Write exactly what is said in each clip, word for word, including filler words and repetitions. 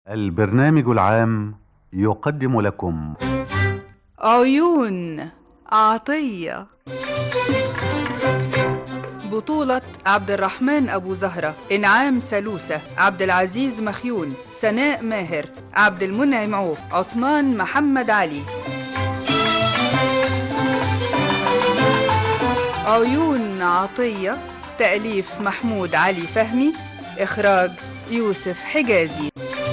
البرنامج العام يقدم لكم عيون عطية، بطولة عبد الرحمن أبو زهرة، إنعام سلوسة، عبد العزيز مخيون، سناء ماهر، عبد المنعم عوف، عثمان محمد علي. عيون عطية، تأليف محمود علي فهمي، إخراج يوسف حجازي.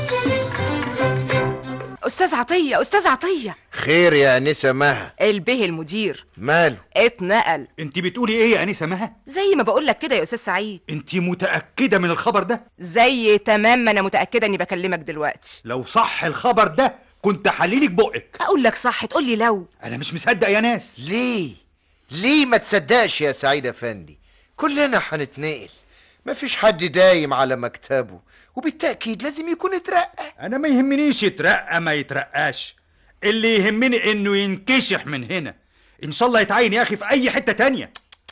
أستاذ عطية، أستاذ عطية. خير يا أنسة مها؟ البه المدير ماله؟ اتنقل. انت بتقولي ايه يا أنسة مها؟ زي ما بقولك كده يا أستاذ سعيد. انت متأكدة من الخبر ده؟ زي تمام ما أنا متأكدة إني بكلمك دلوقتي. لو صح الخبر ده كنت حليلك بقك. أقولك صح تقولي لو. أنا مش مصدق يا ناس. ليه؟ ليه ما تصدقش يا سعيد أفندي؟ كلنا هنتنقل، مفيش حد دايم على مكتبه، وبالتأكيد لازم يكون اترقى. أنا ما يهمنيش يترقى ما يترقاش، اللي يهمني إنه ينكشح من هنا. إن شاء الله يتعين يا أخي في أي حتة تانية.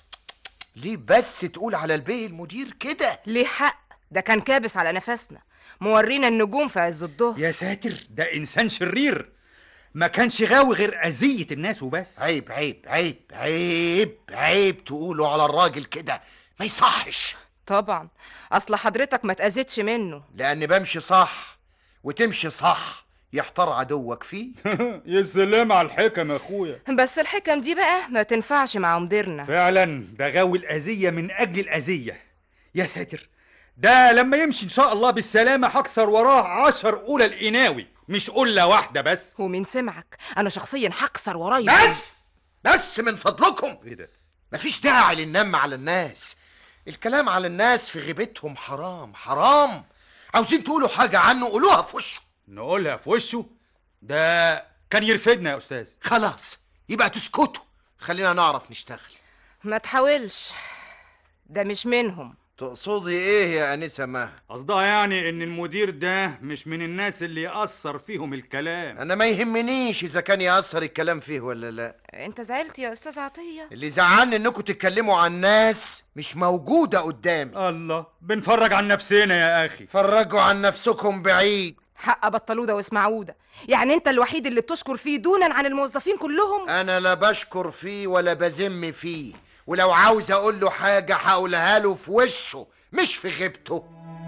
ليه بس تقول على البيه المدير كده؟ ليه حق، ده كان كابس على نفسنا، مورينا النجوم في عز الظهر. يا ساتر، ده إنسان شرير، ما كانش غاوي غير أذية الناس وبس. عيب عيب عيب عيب عيب تقولوا على الراجل كده، ما يصحش. طبعا أصل حضرتك ما تأذيتش منه. لأن بمشي صح وتمشي صح يحتار عدوك فيه. يا سلام على الحكم يا أخويا. بس الحكم دي بقى ما تنفعش مع مديرنا. فعلا ده غاوي الأذية من أجل الأذية. يا ساتر، ده لما يمشي إن شاء الله بالسلامة هكسر وراه عشر أولى القناوي، مش قلة واحدة بس. ومين سمعك؟ أنا شخصيا هكسر ورايا. بس بس من فضلكم، إيه ده؟ مفيش داعي للنم على الناس. الكلام على الناس في غيبتهم حرام حرام. عاوزين تقولوا حاجة عنه قولوها في وشه. نقولها في وشه؟ ده كان يرفدنا يا أستاذ. خلاص يبقى تسكتوا، خلينا نعرف نشتغل. ما تحاولش، ده مش منهم. تقصدي ايه يا أنسة مها؟ قصدها يعني ان المدير ده مش من الناس اللي يأثر فيهم الكلام. انا ما يهمنيش اذا كان يأثر الكلام فيه ولا لا. انت زعلت يا استاذ عطية؟ اللي زعلني انكم تتكلموا عن ناس مش موجودة قدامي. الله، بنفرج عن نفسنا يا اخي. فرجوا عن نفسكم بعيد. حق بطلودة واسمعودة، يعني انت الوحيد اللي بتشكر فيه دونا عن الموظفين كلهم؟ انا لا بشكر فيه ولا بذم فيه، ولو عاوز اقول له حاجة هقولها له في وشه مش في غيبته.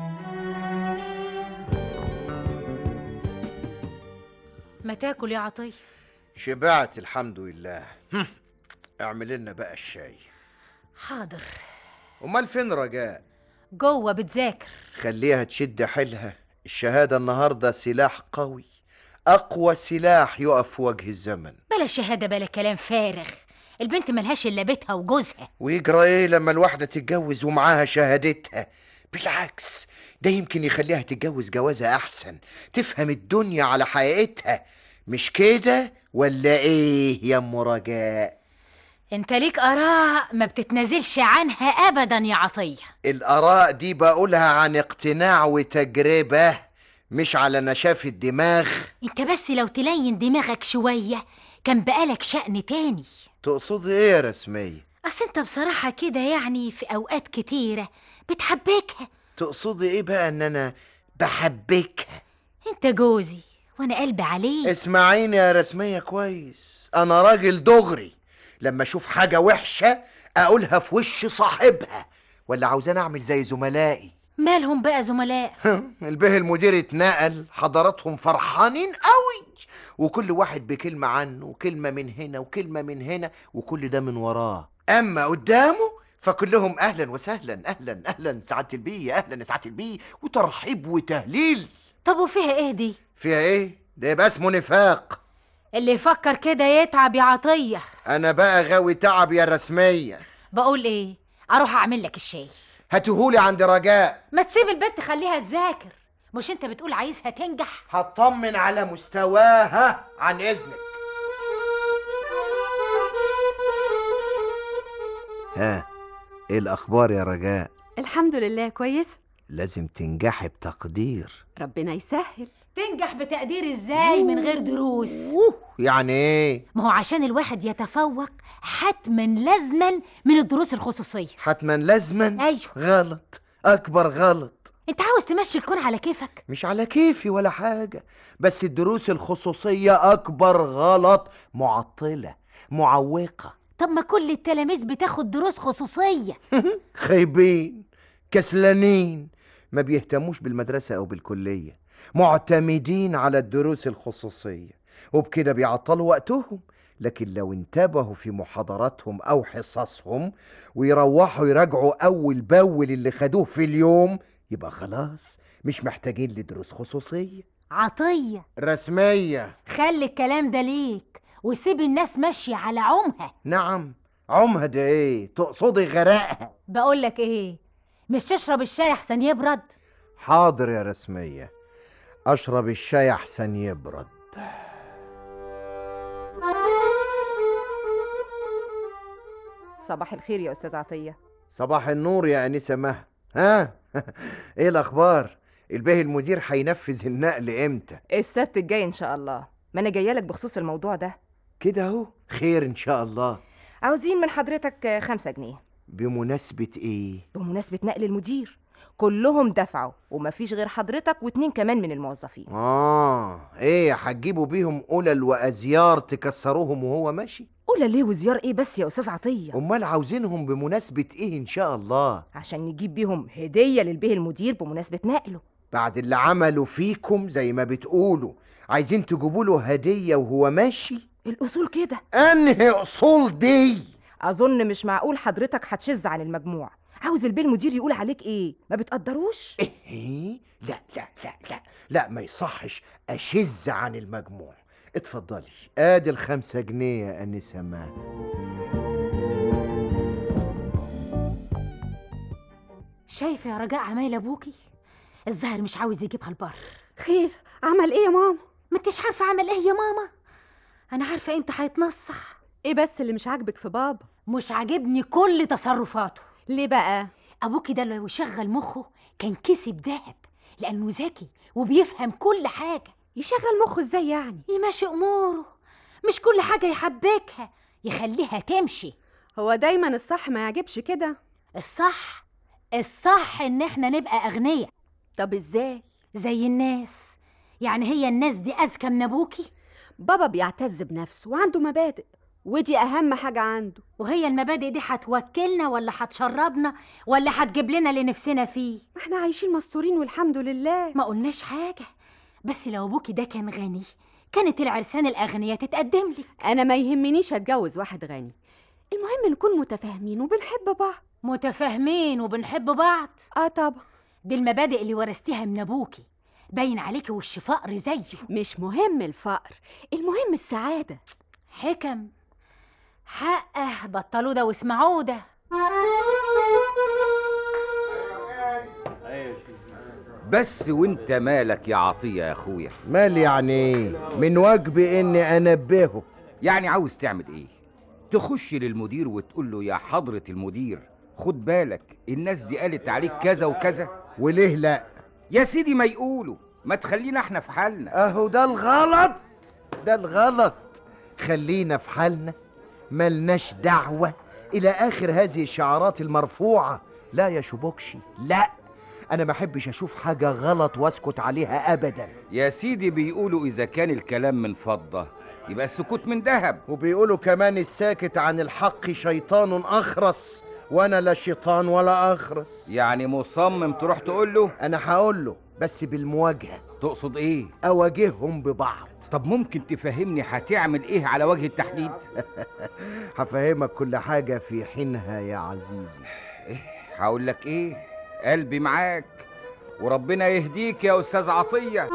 ما تاكل يا عطية؟ شبعت الحمد لله. اعمل لنا بقى الشاي. حاضر. امال فين رجاء؟ جوه بتذاكر. خليها تشد حيلها، الشهادة النهاردة سلاح قوي، اقوى سلاح يقف في وجه الزمن. بلا شهادة بلا كلام فارغ، البنت ملهاش الا بيتها وجوزها. ويجرى ايه لما الواحدة تتجوز ومعاها شهادتها؟ بالعكس، ده يمكن يخليها تتجوز جوازة احسن، تفهم الدنيا على حقيقتها. مش كده ولا ايه يا ام رجاء؟ انت ليك اراء ما بتتنازلش عنها ابدا يا عطية. الاراء دي بقولها عن اقتناع وتجربة، مش على نشاف الدماغ. انت بس لو تلين دماغك شوية كان بقالك شأن تاني. تقصد ايه يا رسمية؟ اصل انت بصراحة كده يعني في اوقات كتيرة بتحبكها. تقصد ايه بقى ان انا بحبكها؟ انت جوزي وانا قلبي عليك. اسمعيني يا رسمية كويس، انا راجل دغري، لما اشوف حاجة وحشة اقولها في وش صاحبها. ولا عاوزان اعمل زي زملائي؟ مالهم بقى زملاء؟ البيه المدير اتنقل، حضراتهم فرحانين قوي، وكل واحد بكلمة عنه، وكلمة من هنا وكلمة من هنا، وكل ده من وراه. اما قدامه فكلهم اهلا وسهلا، اهلا اهلا سعادة البيه، اهلا يا سعادة البيه، وترحيب وتهليل. طب وفيها ايه دي؟ فيها ايه؟ ده يبقى اسمه نفاق. اللي يفكر كده يتعب يا عطية. انا بقى غاوي تعب يا رسمية. بقول ايه، اروح اعمل لك الشاي. هاتهولي عند رجاء. ما تسيب البنت خليها تذاكر، مش انت بتقول عايزها تنجح؟ هطمن على مستواها عن اذنك. ها، ايه الاخبار يا رجاء؟ الحمد لله كويس. لازم تنجحي بتقدير. ربنا يسهل. تنجح بتقدير ازاي من غير دروس؟ يعني ايه؟ ما هو عشان الواحد يتفوق حتما لازما من الدروس الخصوصية. حتما لازما؟ ايوه. غلط، اكبر غلط. انت عاوز تمشي الكون على كيفك؟ مش على كيفي ولا حاجة، بس الدروس الخصوصية أكبر غلط، معطلة معوقة. طب ما كل التلاميذ بتاخد دروس خصوصية. خايبين كسلانين، ما بيهتموش بالمدرسة أو بالكلية، معتمدين على الدروس الخصوصية، وبكده بيعطلوا وقتهم. لكن لو انتبهوا في محاضراتهم أو حصصهم ويروحوا يراجعوا أول بأول اللي خدوه في اليوم، يبقى خلاص مش محتاجين لدروس خصوصية. عطية رسمية. خلي الكلام ده ليك وسيب الناس ماشية على عمها. نعم، عمها ده ايه؟ تقصدي غرقها؟ بقولك ايه، مش تشرب الشاي احسن يبرد؟ حاضر يا رسمية، أشرب الشاي أحسن يبرد. صباح الخير يا أستاذ عطية. صباح النور يا أنسة مها. ها ايه الأخبار؟ الباهي المدير هينفذ النقل امتى؟ السبت الجاي إن شاء الله. ما أنا جاية لك بخصوص الموضوع ده. كده اهو، خير إن شاء الله. عاوزين من حضرتك خمسة جنيه. بمناسبة ايه؟ بمناسبة نقل المدير، كلهم دفعوا ومفيش غير حضرتك واتنين كمان من الموظفين. آه ايه هتجيبوا بيهم قلل وأزيار تكسروهم وهو ماشي؟ قول ليه وزيار ايه بس يا أستاذ عطية؟ أمال عاوزينهم بمناسبة ايه إن شاء الله؟ عشان نجيب بيهم هدية للبيه المدير بمناسبة نقله. بعد اللي عملوا فيكم زي ما بتقولوا، عايزين تجيبوا له هدية وهو ماشي؟ الأصول كده. أنهي أصول دي؟ أظن مش معقول حضرتك هتشز عن المجموع. عاوز البيه المدير يقول عليك ايه؟ ما بتقدروش؟ ايه؟ لا لا لا لا لا، ما يصحش أشز عن المجموع. اتفضلي، ادي الخمسة جنيه يا أنسة مها. شايفة يا رجاء عمايل ابوكي؟ الظاهر مش عاوز يجيبها البر. خير، عمل ايه يا ماما؟ ما انتش عارفة عمل ايه يا ماما؟ انا عارفة امتى هيتنصح. ايه بس اللي مش عاجبك في بابا؟ مش عاجبني كل تصرفاته. ليه بقى؟ ابوكي ده لو يشغل مخه كان كسب دهب، لانه ذكي وبيفهم كل حاجة. يشغل مخه ازاي يعني؟ يمشي اموره، مش كل حاجة يحبكها، يخليها تمشي. هو دايما الصح ما يعجبش كده. الصح الصح ان احنا نبقى اغنياء. طب ازاي؟ زي الناس. يعني هي الناس دي اذكى من ابوكي؟ بابا بيعتز بنفسه وعنده مبادئ، ودي اهم حاجة عنده. وهي المبادئ دي هتوكلنا ولا هتشربنا ولا هتجيب لنا اللي نفسنا فيه؟ ما احنا عايشين مستورين والحمد لله. ما قلناش حاجة، بس لو ابوكي ده كان غني كانت العرسان الاغنياء تتقدم لك. انا ما يهمنيش اتجوز واحد غني، المهم نكون متفاهمين وبنحب بعض. متفاهمين وبنحب بعض؟ اه طبعا. دي المبادئ اللي ورثتيها من ابوكي، باين عليكي وش فقر زيه. مش مهم الفقر، المهم السعادة. حكم حقه، بطلوا ده واسمعوا ده. بس وانت مالك يا عطية يا اخويا؟ مال يعني ايه؟ من واجبي اني انبهه. يعني عاوز تعمل ايه؟ تخش للمدير وتقول له يا حضرة المدير خد بالك الناس دي قالت عليك كذا وكذا. وليه لا؟ يا سيدي ما يقولوا، ما تخلينا احنا في حالنا. اهو ده الغلط، ده الغلط. خلينا في حالنا، ملناش دعوة الى اخر هذه الشعارات المرفوعة. لا يا شبوكشي، لا، انا ما احبش اشوف حاجة غلط واسكت عليها ابدا. يا سيدي بيقولوا اذا كان الكلام من فضة يبقى السكوت من ذهب، وبيقولوا كمان الساكت عن الحق شيطان اخرس، وانا لا شيطان ولا اخرس. يعني مصمم تروح تقول له؟ انا هقول له بس بالمواجهة. تقصد ايه؟ اواجههم ببعض. طب ممكن تفهمني هتعمل ايه على وجه التحديد؟ هفهمك كل حاجة في حينها يا عزيزي. ايه هقول لك ايه؟ قلبي معاك وربنا يهديك يا استاذ عطية.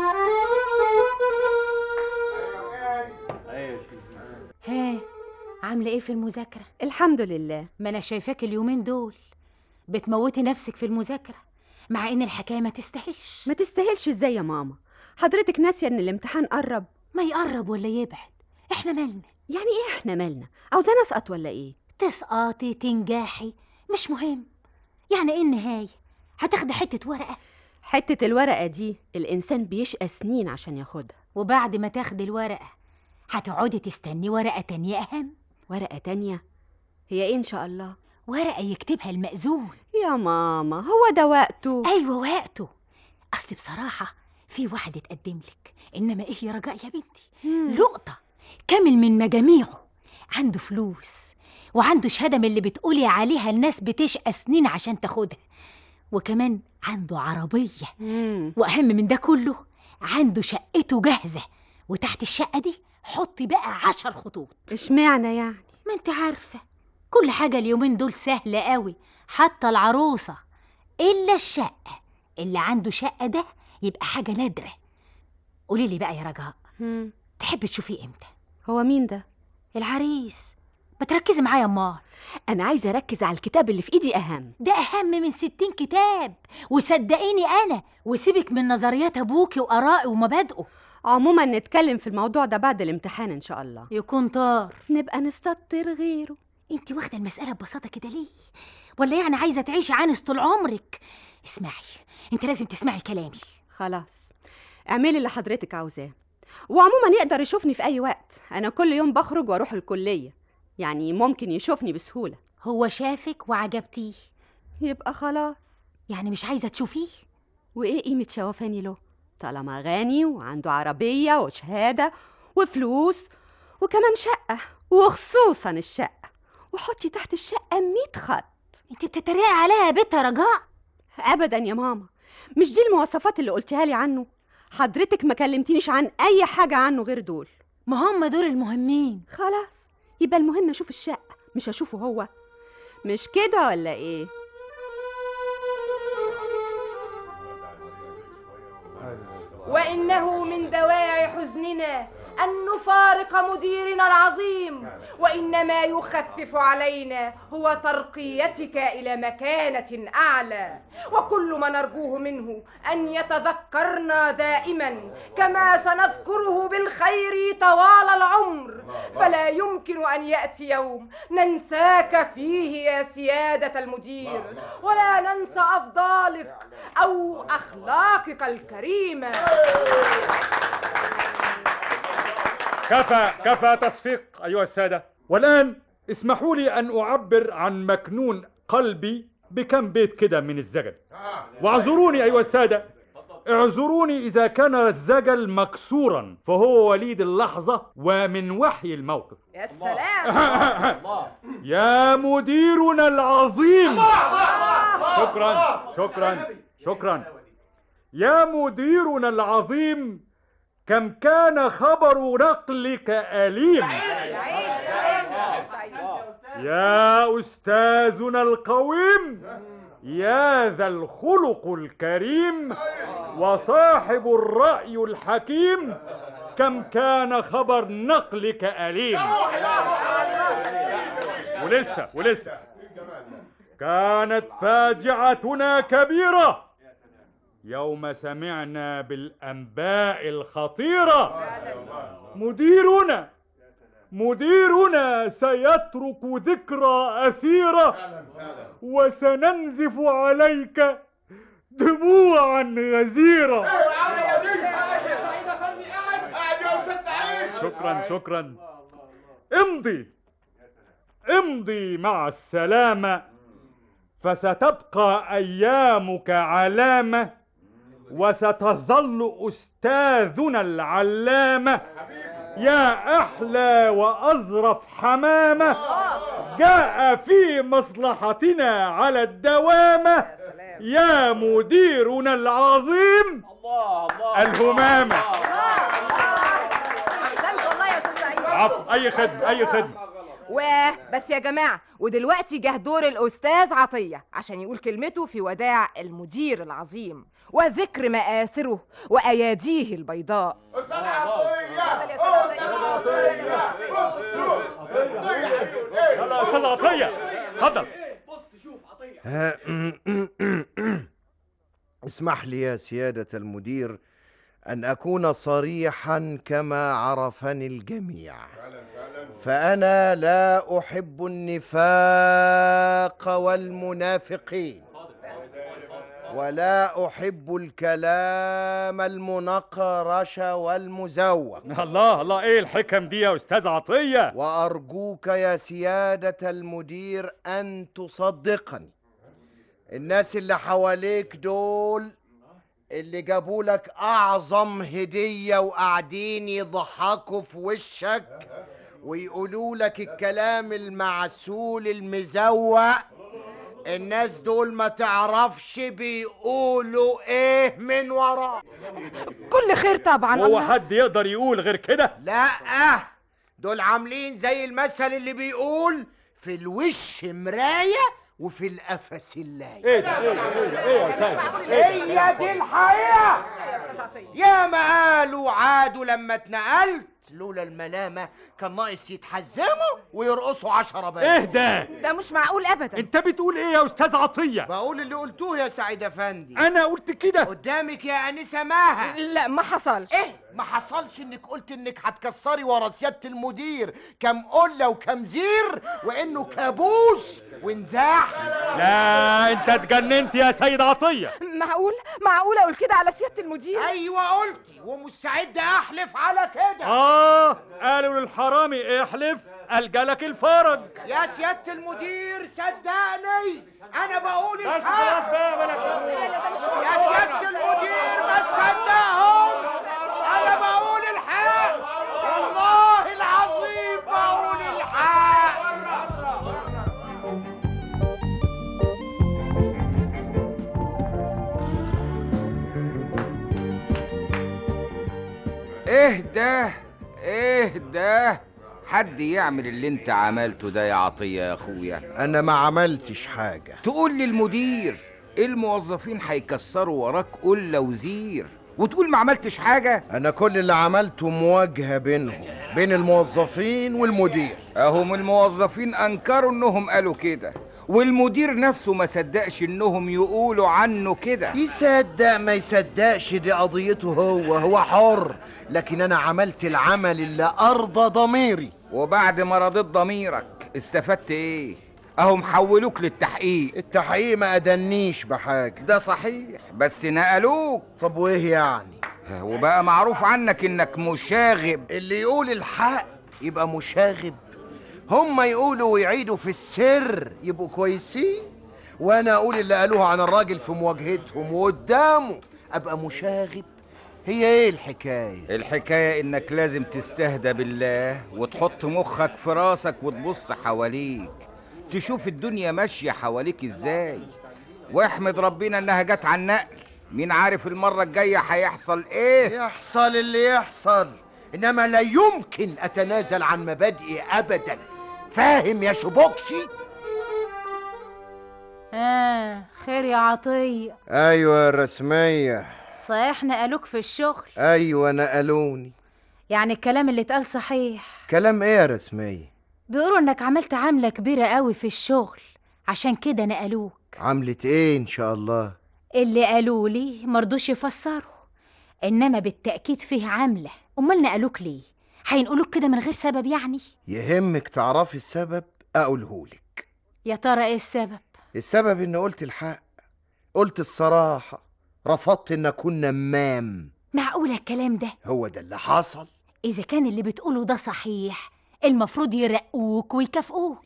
ها، عامله ايه في المذاكره؟ الحمد لله. ما انا شايفاك اليومين دول بتموتي نفسك في المذاكره، مع ان الحكايه ما تستاهلش. ما تستاهلش ازاي يا ماما؟ حضرتك ناسيه ان الامتحان قرب؟ ما يقرب ولا يبعد، احنا مالنا؟ يعني ايه احنا مالنا؟ عاوزانا اسقط ولا ايه؟ تسقطي تنجحي مش مهم، يعني ايه النهايه؟ هتاخدي حته ورقه؟ حته الورقه دي الانسان بيشقى سنين عشان ياخدها، وبعد ما تاخدي الورقه هتقعدي تستني ورقه تانية اهم. ورقه تانية؟ هي ايه ان شاء الله؟ ورقه يكتبها المأذون. يا ماما هو ده وقته؟ ايوه وقته، اصل بصراحه في واحد اتقدم لك، انما ايه يا رجاء يا بنتي، مم. لقطه كامل من مجاميعه، عنده فلوس وعنده شهاده من اللي بتقولي عليها الناس بتشقى سنين عشان تاخدها، وكمان عنده عربيه، مم. واهم من ده كله عنده شقته جاهزه، وتحت الشقه دي حطي بقى عشر خطوط. اشمعنى يعني؟ ما انت عارفه كل حاجه اليومين دول سهله قوي، حتى العروسه، الا الشقه. اللي عنده شقه ده يبقى حاجه نادره. قولي لي بقى يا رجاء، مم. تحبي تشوفيه امتى؟ هو مين ده؟ العريس. بتركزي معايا امال؟ انا عايزه اركز على الكتاب اللي في ايدي اهم. ده اهم من ستين كتاب، وصدقيني انا، وسيبك من نظريات ابوكي وارائي ومبادئه. عموما نتكلم في الموضوع ده بعد الامتحان ان شاء الله. يكون طار. نبقى نستطر غيره. انت واخده المساله ببساطه كده ليه؟ ولا يعني عايزه تعيشي عانس طول عمرك؟ اسمعي، انت لازم تسمعي كلامي. خلاص، اعملي اللي حضرتك عاوزاه، وعموما يقدر يشوفني في اي وقت. انا كل يوم بخرج واروح الكليه، يعني ممكن يشوفني بسهوله. هو شافك وعجبتيه، يبقى خلاص. يعني مش عايزه تشوفيه؟ وايه قيمه شوفاني له طالما غني وعنده عربيه وشهاده وفلوس وكمان شقه، وخصوصا الشقه، وحطي تحت الشقه مية خط. انت بتتريقي عليها يا بنت يا رجاء؟ ابدا يا ماما، مش دي المواصفات اللي قلتها لي عنه؟ حضرتك ما كلمتنيش عن اي حاجه عنه غير دول. ما هم دول المهمين. خلاص، يبقى المهم اشوف الشقه مش اشوفه هو، مش كده ولا ايه؟ وإنه من دواعي حزننا أن نفارق مديرنا العظيم، وإنما يخفف علينا هو ترقيتك إلى مكانة أعلى، وكل ما نرجوه منه أن يتذكرنا دائما كما سنذكره بالخير طوال العمر، فلا يمكن أن يأتي يوم ننساك فيه يا سيادة المدير، ولا ننسى أفضالك أو أخلاقك الكريمة. كفى كفى تصفيق أيها السادة، والآن اسمحوا لي أن أعبر عن مكنون قلبي بكم بيت كده من الزجل. واعذروني أيها السادة، اعذروني إذا كان الزجل مكسورا، فهو وليد اللحظة ومن وحي الموقف. يا سلام. يا مديرنا العظيم. شكرا شكرا شكرا يا مديرنا العظيم، كم كان خبر نقلك أليم. يا أستاذنا القويم، يا ذا الخلق الكريم وصاحب الرأي الحكيم، كم كان خبر نقلك أليم. ولسه ولسه كانت فاجعتنا كبيرة يوم سمعنا بالأنباء الخطيرة. مديرنا مديرنا سيترك ذكرى أثيرة، وسننزف عليك دموعا غزيرة. شكرا شكرا امضي امضي مع السلامة، فستبقى أيامك علامة، وستظل أستاذنا العلامة يا أحلى وأظرف حمامة، جاء في مصلحتنا على الدوامة يا مديرنا العظيم الهمامة. عفو، أي خدمة أي خدمة. وبس يا جماعة، ودلوقتي جه دور الأستاذ عطية عشان يقول كلمته في وداع المدير العظيم وذكر مآثره وأياديه البيضاء. أستاذ عطية أستاذ عطية أستاذ عطية اتفضل. اسمح لي يا سيادة المدير أن أكون صريحا كما عرفني الجميع، فأنا لا أحب النفاق والمنافقين، ولا أحب الكلام المنقرش والمزوق. الله الله، إيه الحكم دي يا أستاذ عطية؟ وأرجوك يا سيادة المدير أن تصدقني، الناس اللي حواليك دول اللي جابوا لك اعظم هدية وقاعدين يضحكوا في وشك ويقولوا لك الكلام المعسول المزوق، الناس دول ما تعرفش بيقولوا ايه من ورا. كل خير طبعا. هو الله. حد يقدر يقول غير كده؟ لا، دول عاملين زي المثل اللي بيقول في الوش مراية وفي القفص اللاية. ايه ده ايه ده ايه يا استاذ؟ هي دي الحقيقة. يا ما قالوا عادوا لما اتنقلت، لولا الملامة كان ناقص يتحزموا ويرقصوا عشرة بقى. ايه ده؟ ده مش معقول ابدا. انت بتقول ايه يا استاذ عطية؟ بقول اللي قلتوه يا سعيد افندي. انا قلت كده؟ قدامك يا انسة ماها. لا ما حصلش. ايه ما حصلش؟ انك قلت انك هتكسري ورا سيادة المدير كم قلة وكم زير وانه كابوس ونزاح. لا انت اتجننت يا سيد عطية. معقول معقول اقول كده على سيادة المدير؟ ايوه قلتي ومستعد احلف على كده. اه قالوا للحرامي احلف الجلك الفرج. يا سيادة المدير صدقني انا بقول بس الحق. خلاص بقى بلك. يا سيادة المدير ما تصدقهمش، انا بقول الحق والله العظيم بقول الحق. ايه ده ايه ده؟ حد يعمل اللي انت عملته ده يا عطية يا اخويا؟ انا ما عملتش حاجة. تقول للمدير الموظفين هيكسروا وراك قلة وزير وتقول ما عملتش حاجة؟ انا كل اللي عملته مواجهة بينهم، بين الموظفين والمدير. اهم الموظفين انكروا انهم قالوا كده، والمدير نفسه ما صدقش انهم يقولوا عنه كده. يصدق ما يصدقش دي قضيته، هو هو حر، لكن انا عملت العمل اللي ارضى ضميري. وبعد ما رضيت ضميرك استفدت ايه؟ اهم حولوك للتحقيق. التحقيق ما ادنيش بحاجة. ده صحيح بس نقلوك. طب وايه يعني؟ وبقى معروف عنك انك مشاغب. اللي يقول الحق يبقى مشاغب، هم يقولوا ويعيدوا في السر يبقوا كويسين، وانا اقول اللي قالوها عن الراجل في مواجهتهم وقدامه ابقى مشاغب. هي ايه الحكاية؟ الحكاية انك لازم تستهدى بالله وتحط مخك في راسك وتبص حواليك تشوف الدنيا ماشية حواليك ازاي، واحمد ربنا انها جت على النقل. مين عارف المرة الجاية هيحصل ايه؟ يحصل اللي يحصل، انما لا يمكن اتنازل عن مبادئي ابدا. فاهم يا شبوكشي؟ آه خير يا عطية؟ ايوه الرسمية. صحيح نقلوك في الشغل؟ ايوه نقلوني. يعني الكلام اللي اتقال صحيح؟ كلام ايه يا رسمية؟ بيقولوا انك عملت عملة كبيرة قوي في الشغل عشان كده نقلوك. عملت ايه ان شاء الله؟ اللي قالوا لي مرضوش يفسروا، انما بالتأكيد فيه عملة. امال نقلوك ليه؟ هينقلوك كده من غير سبب يعني؟ يهمك تعرفي السبب اقولهولك. يا ترى ايه السبب؟ السبب اني قلت الحق، قلت الصراحة، رفضت ان اكون نمام. معقولة الكلام ده؟ هو ده اللي حصل. اذا كان اللي بتقوله ده صحيح المفروض يرقوك ويكافئوك.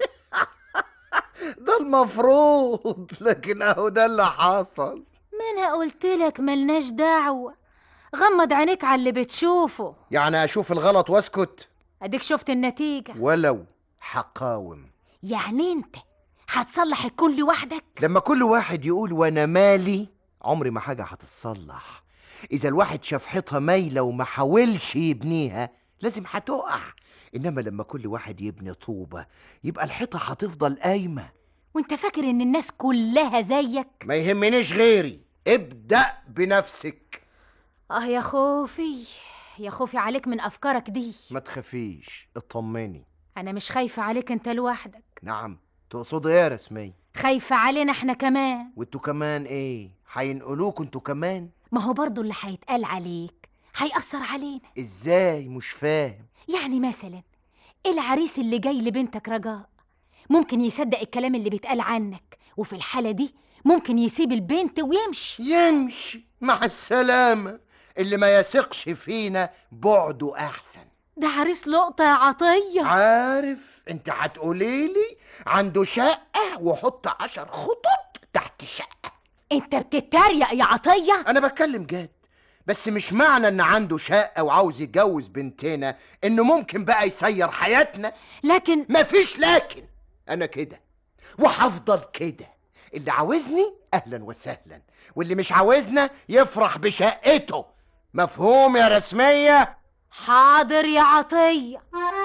ده المفروض، لكن اهو ده اللي حصل. ما انا قلتلك ملناش دعوة، غمض عينيك على اللي بتشوفه. يعني اشوف الغلط واسكت؟ اديك شفت النتيجة. ولو حقاوم. يعني انت هتصلح الكون لوحدك؟ لما كل واحد يقول وانا مالي عمري ما حاجة هتتصلح. اذا الواحد شاف حيطة مايلة وما حاولش يبنيها لازم هتقع، انما لما كل واحد يبني طوبة يبقى الحيطة هتفضل قايمة. وانت فاكر ان الناس كلها زيك؟ ما يهمنيش غيري، ابدأ بنفسك. اه يا خوفي، يا خوفي عليك من افكارك دي. ما تخافيش، اطمني. انا مش خايفة عليك انت لوحدك. نعم، تقصد ايه يا رسمية؟ خايفة علينا احنا كمان. وانتوا كمان ايه؟ هينقلوكوا انتوا كمان؟ ما هو برضو اللي هيتقال عليك هيأثر علينا. ازاي؟ مش فاهم. يعني مثلا العريس اللي جاي لبنتك رجاء ممكن يصدق الكلام اللي بيتقال عنك، وفي الحالة دي ممكن يسيب البنت ويمشي. يمشي مع السلامة، اللي ما يثقش فينا بعده احسن. ده عريس لقطة يا عطية. عارف انت هتقوليلي عنده شقة وحط عشر خطط تحت الشقة. انت بتتريق يا عطية؟ انا بتكلم جد، بس مش معنى ان عنده شقة وعاوز يتجوز بنتنا انه ممكن بقى يسير حياتنا. لكن مفيش لكن، انا كده وهفضل كده. اللي عاوزني اهلا وسهلا، واللي مش عاوزنا يفرح بشقته. مفهوم يا رسمية؟ حاضر يا عطية.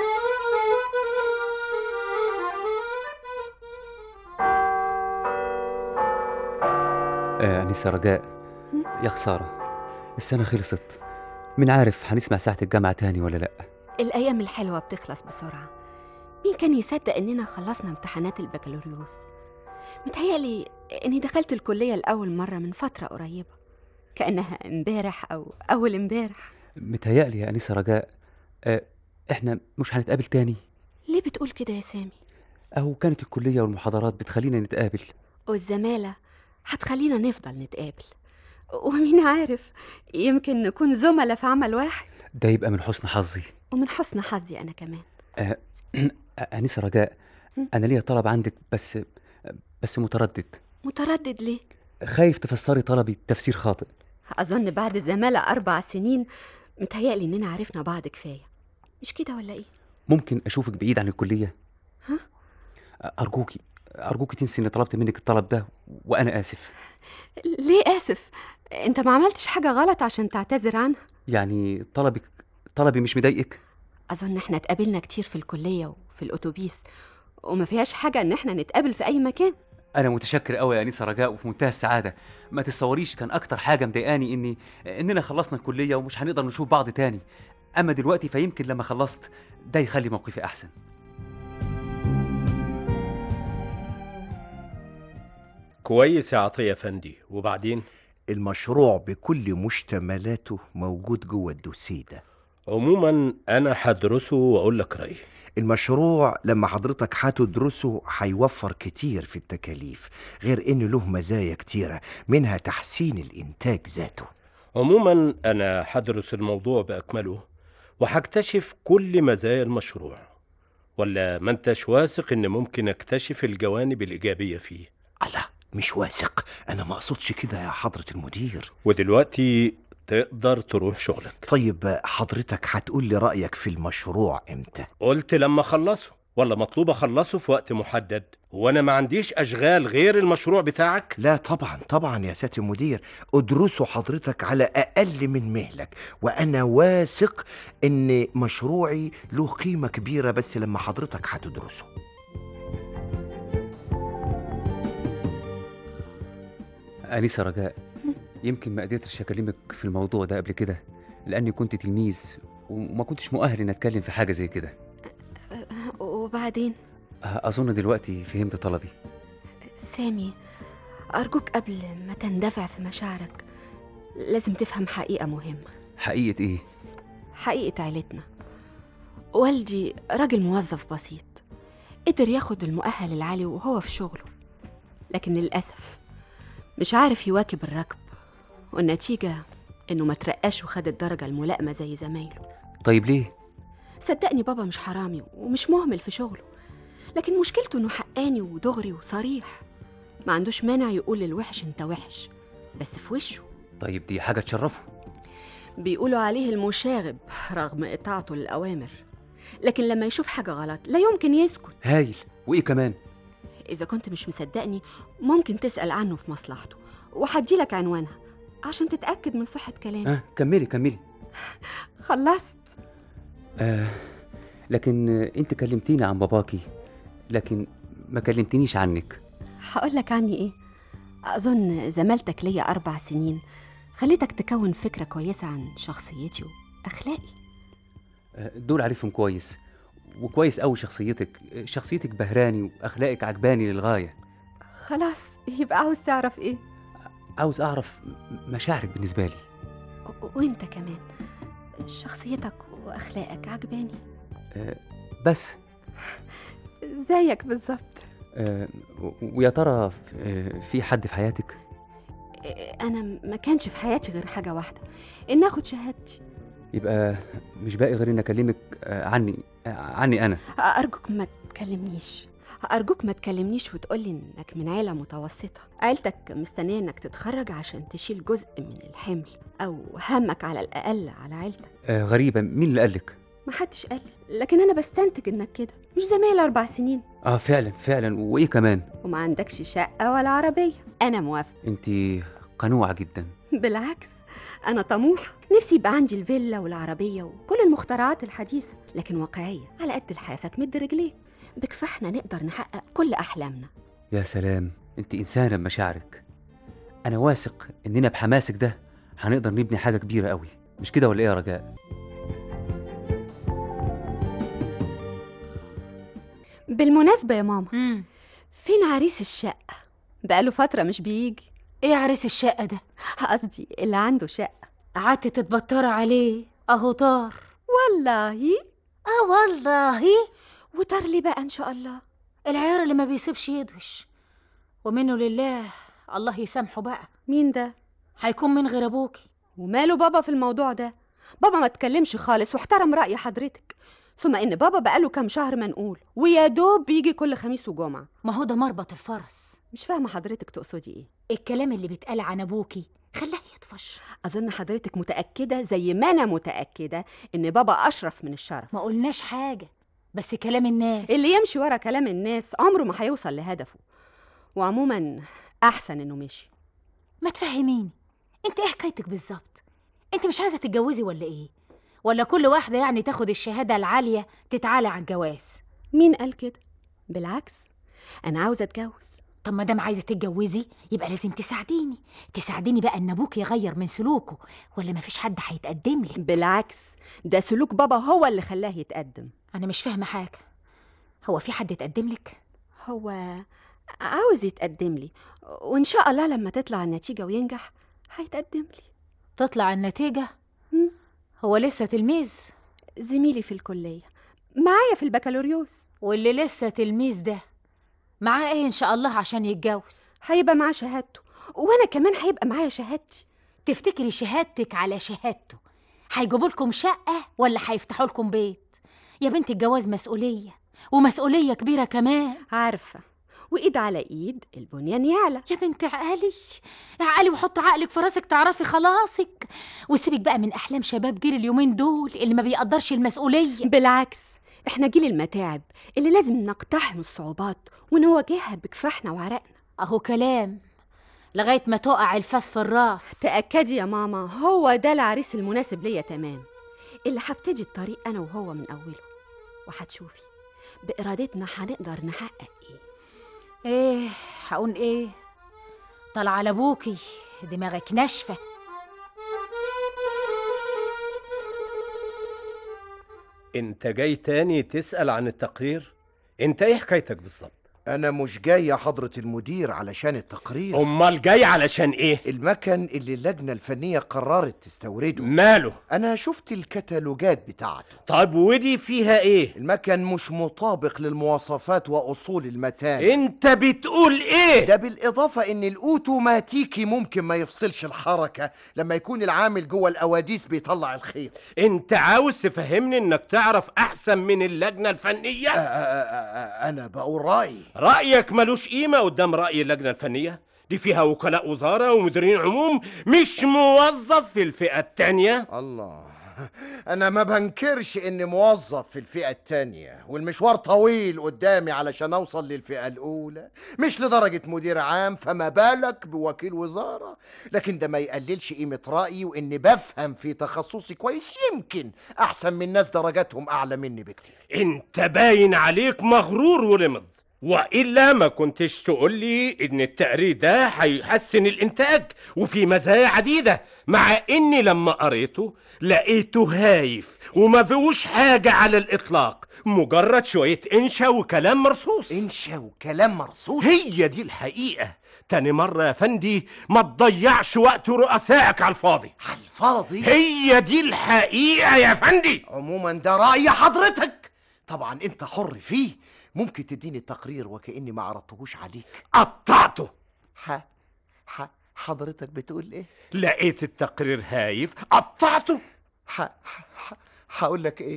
آه أنسة رجاء، يا خسارة السنة خلصت. مين عارف هنسمع ساعة الجامعة تاني ولا لأ؟ الأيام الحلوة بتخلص بسرعة. مين كان يصدق إننا خلصنا امتحانات البكالوريوس؟ متهيألي إني دخلت الكلية لأول مرة من فترة قريبة، كأنها امبارح أو أول امبارح. متهيألي يا أنسة رجاء آه إحنا مش هنتقابل تاني. ليه بتقول كده يا سامي؟ أهو كانت الكلية والمحاضرات بتخلينا نتقابل، والزمالة هتخلينا نفضل نتقابل، ومين عارف يمكن نكون زملاء في عمل واحد. ده يبقى من حسن حظي. ومن حسن حظي أنا كمان. آه أنسة رجاء، أنا ليا طلب عندك، بس بس متردد. متردد ليه؟ خايف تفسري طلبي تفسير خاطئ. أظن بعد الزمالة أربع سنين متهيألي إننا عرفنا بعض كفاية، مش كده ولا إيه؟ ممكن أشوفك بعيد عن الكلية؟ ها؟ أرجوكي أرجوكي تنسي إني طلبت منك الطلب ده، وأنا آسف. ليه آسف؟ أنت ما عملتش حاجة غلط عشان تعتذر عنها. يعني طلبك طلبي مش مضايقك؟ أظن إحنا اتقابلنا كتير في الكلية وفي الأتوبيس، وما فيهاش حاجة إن إحنا نتقابل في أي مكان. أنا متشكر قوي يا أنسة رجاء، وفي منتهى السعادة. ما تتصوريش كان أكتر حاجة مضايقاني إني إننا خلصنا الكلية ومش هنقدر نشوف بعض تاني. أما دلوقتي فيمكن لما خلصت ده يخلي موقفي أحسن. كويس يا عطية فندي، وبعدين؟ المشروع بكل مشتملاته موجود جوه الدوسيه ده. عموما أنا هدرسه وأقول لك رأيي. المشروع لما حضرتك هتدرسه هيوفر كتير في التكاليف، غير إنه له مزايا كتيرة منها تحسين الإنتاج ذاته. عموما أنا هدرس الموضوع بأكمله وهكتشف كل مزايا المشروع، ولا ما انتش واثق إن ممكن أكتشف الجوانب الإيجابية فيه؟ الله، مش واثق، أنا ما أقصدش كده يا حضرة المدير. ودلوقتي تقدر تروح شغلك. طيب حضرتك هتقول لي رأيك في المشروع امتى؟ قلت لما خلصه، ولا مطلوب اخلصه في وقت محدد؟ وانا ما عنديش اشغال غير المشروع بتاعك؟ لا طبعا طبعا يا سيادة المدير، ادرسه حضرتك على اقل من مهلك، وانا واثق ان مشروعي له قيمة كبيرة بس لما حضرتك هتدرسه. أنسة رجاء، يمكن ما قدرتش أكلمك في الموضوع ده قبل كده لأني كنت تلميذ وما كنتش مؤهل إن أتكلم في حاجة زي كده. وبعدين؟ أظن دلوقتي فهمت طلبي. سامي، أرجوك قبل ما تندفع في مشاعرك لازم تفهم حقيقة مهمة. حقيقة إيه؟ حقيقة عيلتنا. والدي راجل موظف بسيط، قدر ياخد المؤهل العالي وهو في شغله، لكن للأسف مش عارف يواكب الركب، والنتيجة إنه ما ترقاش وخد الدرجة الملائمة زي زمايله. طيب ليه؟ صدقني بابا مش حرامي ومش مهمل في شغله، لكن مشكلته إنه حقاني ودغري وصريح، ما عندوش مانع يقول للوحش أنت وحش بس في وشه. طيب دي حاجة تشرفه. بيقولوا عليه المشاغب رغم إطاعته للأوامر، لكن لما يشوف حاجة غلط لا يمكن يسكت. هايل. وإيه كمان؟ إذا كنت مش مصدقني ممكن تسأل عنه في مصلحته، وهديلك عنوانها عشان تتأكد من صحة كلامي. آه كملي كملي. خلصت. آه لكن أنت كلمتيني عن باباكي، لكن ما كلمتنيش عنك. هقولك عني إيه؟ أظن زمالتك ليا أربع سنين خليتك تكون فكرة كويسة عن شخصيتي وأخلاقي. آه دول عارفهم كويس، وكويس قوي شخصيتك شخصيتك بهراني وأخلاقك عجباني للغاية. خلاص، يبقى عاوز تعرف إيه؟ عاوز أعرف مشاعرك بالنسبة لي. وإنت كمان شخصيتك وأخلاقك عجباني. آه بس زيك بالظبط. آه ويا ترى في حد في حياتك؟ أنا ما كانش في حياتي غير حاجة واحدة، إن أخد شهادتي. يبقى مش باقي غير إن أكلمك عني عني أنا. أرجوك ما تكلمنيش، أرجوك ما تكلمنيش وتقولي إنك من عيلة متوسطة. عيلتك مستنية إنك تتخرج عشان تشيل جزء من الحمل، أو همك على الأقل على عيلتك. آه غريبة، مين اللي قالك؟ محدش قال، لكن أنا بستنتج إنك كده، مش زمايل أربع سنين. اه فعلا فعلا. وإيه كمان؟ وما عندكش شقة ولا عربية. أنا موافقة. انتي قنوعة جدا. بالعكس، أنا طموحة، نفسي يبقى عندي الفيلا والعربية وكل المخترعات الحديثة، لكن واقعية، على قد لحافك مد رجليك، بكفاحنا نقدر نحقق كل أحلامنا. يا سلام، انت إنسانة بمشاعرك. أنا واثق إننا بحماسك ده هنقدر نبني حاجة كبيرة قوي، مش كده ولا إيه يا رجاء؟ بالمناسبة يا ماما، مم. فين عريس الشقة؟ بقاله فترة مش بيجي. ايه عريس الشقة ده؟ قصدي اللي عنده شقة. قعدت تتبطر عليه اهو طار. والله؟ اه والله. وطار لي بقى ان شاء الله؟ العيار اللي ما بيسيبش يدوش، ومنه لله الله يسامحه بقى. مين ده؟ هيكون من غير ابوكي. وماله بابا في الموضوع ده؟ بابا ما تكلمش خالص واحترم رأي حضرتك، ثم ان بابا بقاله كام شهر منقول، ويا دوب بيجي كل خميس وجمعة. ما هو ده مربط الفرس. مش فاهمة حضرتك تقصدي ايه؟ الكلام اللي بيتقال عن ابوكي خلاه يطفش. اظن حضرتك متأكدة زي ما انا متأكدة ان بابا اشرف من الشرف. ما قلناش حاجة، بس كلام الناس. اللي يمشي ورا كلام الناس عمره ما هيوصل لهدفه، وعموما احسن انه مشي. ما تفهميني، انت ايه حكايتك بالظبط؟ انت مش عايزة تتجوزي ولا ايه؟ ولا كل واحدة يعني تاخد الشهادة العالية تتعالى على الجواز؟ مين قال كده؟ بالعكس، انا عاوزة اتجوز. طب ما دام عايزة تتجوزي يبقى لازم تساعديني تساعديني بقى ان ابوك يغير من سلوكه، ولا مفيش حد هيتقدم لك. بالعكس، ده سلوك بابا هو اللي خلاه يتقدم. انا مش فاهمة حاجة، هو في حد يتقدم لك؟ هو عاوز يتقدم لي، وان شاء الله لما تطلع النتيجة وينجح هيتقدم لي. تطلع النتيجة؟ م? هو لسه تلميذ؟ زميلي في الكلية، معايا في البكالوريوس. واللي لسه تلميذ ده معاه ايه ان شاء الله عشان يتجوز؟ هيبقى معاه شهادته، وانا كمان هيبقى معايا شهادتي. تفتكري شهادتك على شهادته هيجيبوا لكم شقة ولا هيفتحوا لكم بيت؟ يا بنت الجواز مسؤولية، ومسؤولية كبيرة كمان. عارفة، وإيد على إيد البنيان يعلى. يا بنت عقلي عقلي، وحط عقلك في راسك تعرفي خلاصك، وسيبك بقى من أحلام شباب جيل اليومين دول اللي ما بيقدرش المسؤولية. بالعكس، احنا جيل المتاعب اللي لازم نقتحم الصعوبات ونواجهها بكفاحنا وعرقنا. أهو كلام لغاية ما تقع الفاس في الراس. تأكدي يا ماما، هو ده العريس المناسب ليا تمام، اللي هبتدي الطريق أنا وهو من أوله، وهتشوفي بإرادتنا هنقدر نحقق إيه. ايه هقول ايه؟ طلع على ابوكي دماغك ناشفه. انت جاي تاني تسأل عن التقرير؟ انت ايه حكايتك بالظبط؟ انا مش جاي يا حضرة المدير علشان التقرير. امال جاي علشان ايه؟ المكن اللي اللجنة الفنية قررت تستورده. ماله؟ انا شفت الكتالوجات بتاعته. طب ودي فيها ايه؟ المكن مش مطابق للمواصفات واصول المتان. انت بتقول ايه؟ ده بالاضافة ان الاوتوماتيكي ممكن ما يفصلش الحركة لما يكون العامل جوه الاواديس بيطلع الخيط. انت عاوز تفهمني انك تعرف احسن من اللجنة الفنية؟ أ- أ- أ- انا بقول رأيي. رأيك ملوش قيمة قدام رأي اللجنة الفنية؟ دي فيها وكلاء وزارة ومديرين عموم، مش موظف في الفئة التانية. الله، أنا ما بنكرش إني موظف في الفئة التانية، والمشوار طويل قدامي علشان أوصل للفئة الأولى، مش لدرجة مدير عام، فما بالك بوكيل وزارة. لكن ده ما يقللش قيمة رأيي، وإني بفهم في تخصصي كويس، يمكن أحسن من ناس درجاتهم أعلى مني بكتير. انت باين عليك مغرور ولمض، وإلا ما كنتش تقول لي إن التقرير ده هيحسن الإنتاج وفي مزايا عديدة، مع إني لما قريته لقيته هايف وما فيهوش حاجة على الإطلاق، مجرد شوية إنشا وكلام مرصوص. إنشا وكلام مرصوص؟ هي دي الحقيقة. تاني مرة يا فندي ما تضيعش وقت رؤسائك على الفاضي. على الفاضي؟ هي دي الحقيقة يا فندي. عموما ده رأي حضرتك، طبعا أنت حر فيه. ممكن تديني التقرير وكأني ما عرضتهوش عليك. قطعته. ح... ح... حضرتك بتقول ايه؟ لقيت التقرير هايف قطعته. ح... ح... هقول لك ايه؟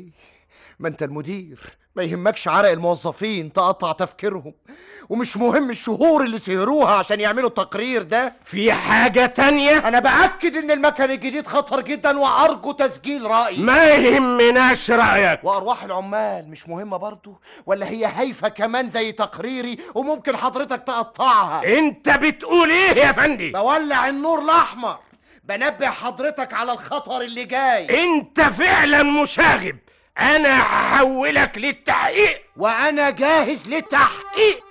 ما انت المدير، ما يهمكش عرق الموظفين تقطع تفكيرهم، ومش مهم الشهور اللي سهروها عشان يعملوا التقرير ده. في حاجة تانية؟ انا باكد ان المكن الجديد خطر جدا وارجو تسجيل رأيي. ما يهمناش رأيك. وارواح العمال مش مهمة برضو، ولا هي هايفة كمان زي تقريري وممكن حضرتك تقطعها؟ انت بتقول ايه يا فندي؟ بولع النور الاحمر، بنبه حضرتك على الخطر اللي جاي. انت فعلا مشاغب، انا هحولك للتحقيق. وانا جاهز للتحقيق.